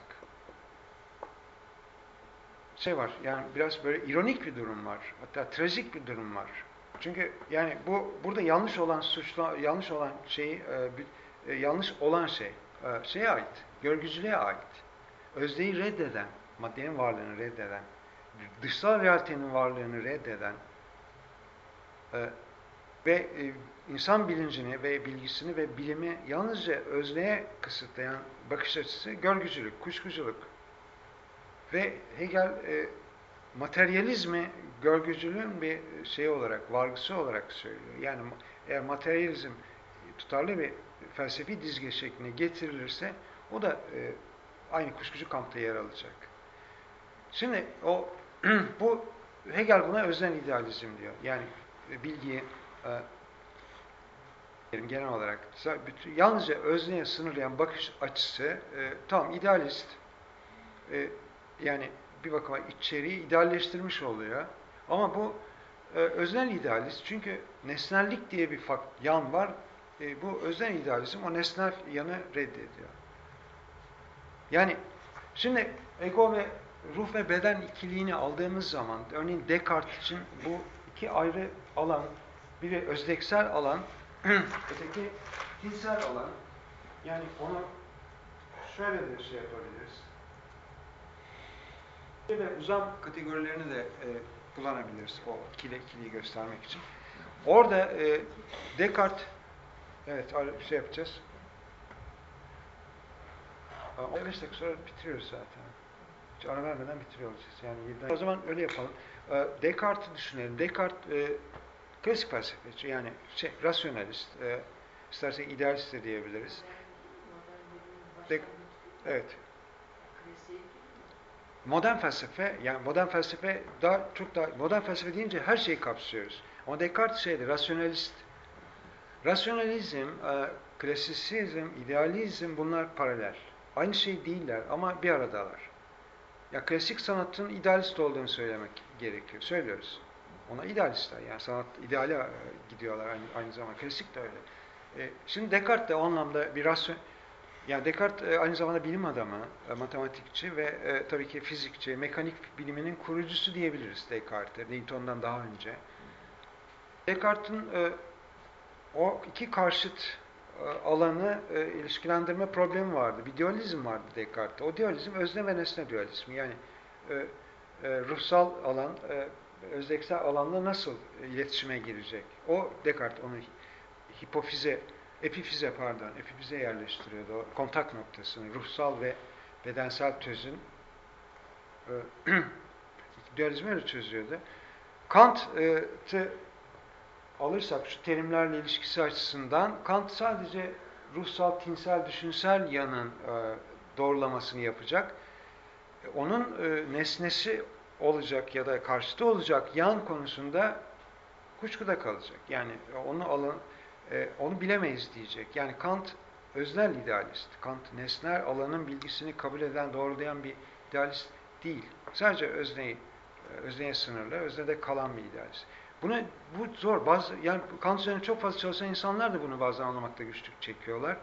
Var, yani biraz böyle ironik bir durum var. Hatta trajik bir durum var. Çünkü yani burada yanlış olan yanlış olan şeyi yanlış olan şeye ait, görgücülüğe ait. Özdeyi reddeden, maddenin varlığını reddeden, dışsal realitenin varlığını reddeden ve insan bilincini ve bilgisini ve bilimi yalnızca özneye kısıtlayan bakış açısı görgücülük, kuşkuculuk. Ve Hegel materyalizmi görgücülüğün bir olarak, vargısı olarak söylüyor. Yani eğer materyalizm tutarlı bir felsefi dizge şekline getirilirse o da aynı kuşkucu kampta yer alacak. Şimdi bu Hegel buna öznel idealizm diyor. Yani bilgiyi genel olarak yalnızca özneye sınırlayan bakış açısı tamam idealist, yani bir bakıma içeriği idealleştirmiş oluyor. Ama bu öznel idealist. Çünkü nesnellik diye bir yan var. Bu öznel idealizm o nesnel yanı reddediyor. Yani şimdi ego ve ruh ve beden ikiliğini aldığımız zaman örneğin Descartes için bu iki ayrı alan, biri özdeksel alan, öteki tinsel alan. Yani onu şöyle de yapabiliriz. Ve uzam kategorilerini de kullanabiliriz o ikiliği göstermek için. Orada Descartes, evet yapacağız. 15 dakika sonra bitiriyoruz zaten. Hiç ara vermeden bitiriyoruz. Yani 7'den. O zaman öyle yapalım. Descartes'i düşünelim. Descartes klasik felsefeci, yani rasyonalist, istersek idealist de diyebiliriz. Evet. Modern felsefe, yani modern felsefe modern felsefe deyince her şeyi kapsıyoruz. Ama Descartes rasyonalist. Rasyonalizm, klasisizm, idealizm bunlar paralel. Aynı şey değiller ama bir aradalar. Ya klasik sanatın idealist olduğunu söylemek gerekiyor. Söylüyoruz. Ona idealistler. Yani sanat ideale gidiyorlar aynı zamanda. Klasik de öyle. Şimdi Descartes de o anlamda yani Descartes aynı zamanda bilim adamı, matematikçi ve tabii ki fizikçi, mekanik biliminin kurucusu diyebiliriz Descartes'e, Newton'dan daha önce. Descartes'in o iki karşıt alanı ilişkilendirme problemi vardı. Bir dualizm vardı Descartes'te. O dualizm özne ve nesne dualizmi. Yani ruhsal alan, özdeksel alanla nasıl iletişime girecek? O Descartes onu epifize yerleştiriyordu. O kontak noktasını, ruhsal ve bedensel tözün dualizmi öyle çözüyordu. Kant'ı alırsak şu terimlerle ilişkisi açısından Kant sadece ruhsal, tinsel, düşünsel yanın doğrulamasını yapacak. Onun nesnesi olacak ya da karşıtı olacak yan konusunda kuşkuda kalacak. Yani onu onu bilemeyiz diyecek. Yani Kant öznel idealist. Kant nesnel alanın bilgisini kabul eden, doğrulayan bir idealist değil. Sadece özneye sınırlı, öznede kalan bir idealist. Bu zor. Yani Kant üzerine çok fazla çalışan insanlar da bunu bazen anlamakta güçlük çekiyorlar.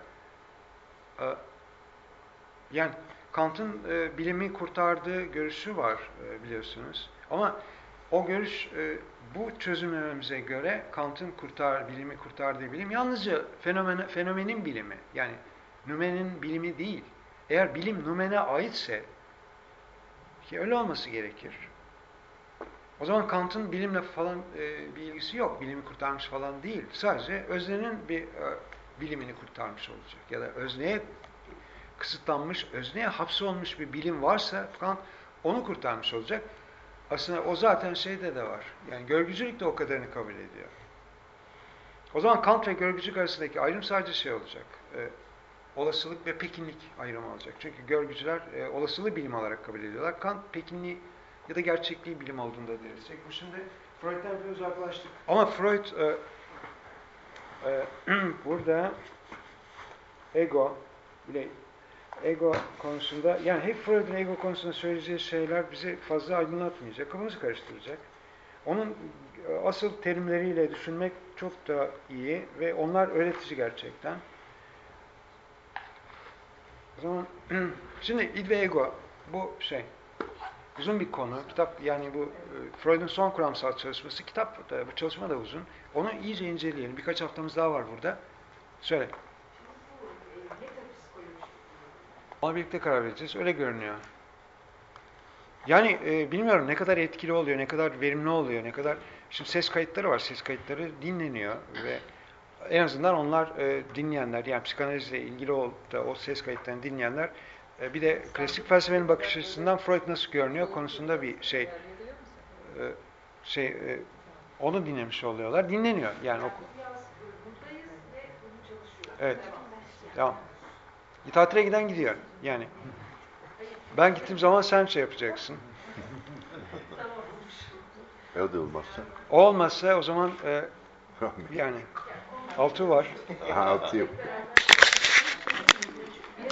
Yani Kant'ın bilimi kurtardığı görüşü var biliyorsunuz. Ama o görüş bu çözümlememize göre Kant'ın bilimi kurtardığı bilim yalnızca fenomenin bilimi. Yani nümenin bilimi değil. Eğer bilim nümene aitse ki öyle olması gerekir. O zaman Kant'ın bilimle falan bir ilgisi yok. Bilimi kurtarmış falan değil. Sadece öznenin bir bilimini kurtarmış olacak. Ya da özneye kısıtlanmış, özneye hapsolmuş bir bilim varsa Kant onu kurtarmış olacak. Aslında o zaten şeyde de var. Yani görgücülük de o kadarını kabul ediyor. O zaman Kant ve görgücülük arasındaki ayrım sadece şey olacak. Olasılık ve pekinlik ayrımı olacak. Çünkü görgücüler olasılığı bilim olarak kabul ediyorlar. Kant pekinliği ya da gerçekliği bilim olduğunda diyecek. Bu şimdi Freud'dan bir uzaklaştık. Ama Freud burada ego konusunda, yani hep Freud'un ego konusunda söyleyeceği şeyler bizi fazla aydınlatmayacak, kafamızı karıştıracak. Onun asıl terimleriyle düşünmek çok da iyi ve onlar öğretici gerçekten. O zaman şimdi id ve ego bu uzun bir konu. Kitap, yani bu Freud'un son kuramsal çalışması, kitap da, bu çalışma da uzun. Onu iyice inceleyelim. Birkaç haftamız daha var burada. Söyle. Ona birlikte karar vereceğiz. Öyle görünüyor. Yani bilmiyorum ne kadar etkili oluyor, ne kadar verimli oluyor, ne kadar... Şimdi ses kayıtları var. Ses kayıtları dinleniyor ve en azından onlar dinleyenler, yani psikanalizle ilgili o ses kayıtlarını dinleyenler bir de klasik felsefenin bakış açısından Freud nasıl görünüyor konusunda bir onu dinlemiş oluyorlar. Dinleniyor. Yani Buradayız ve bunu çalışıyor. evet. Tamam. Tatile giden gidiyor. Yani ben gittiğim zaman sen yapacaksın. O da olmazsa. O olmazsa o zaman yani 6 var. 6 yok.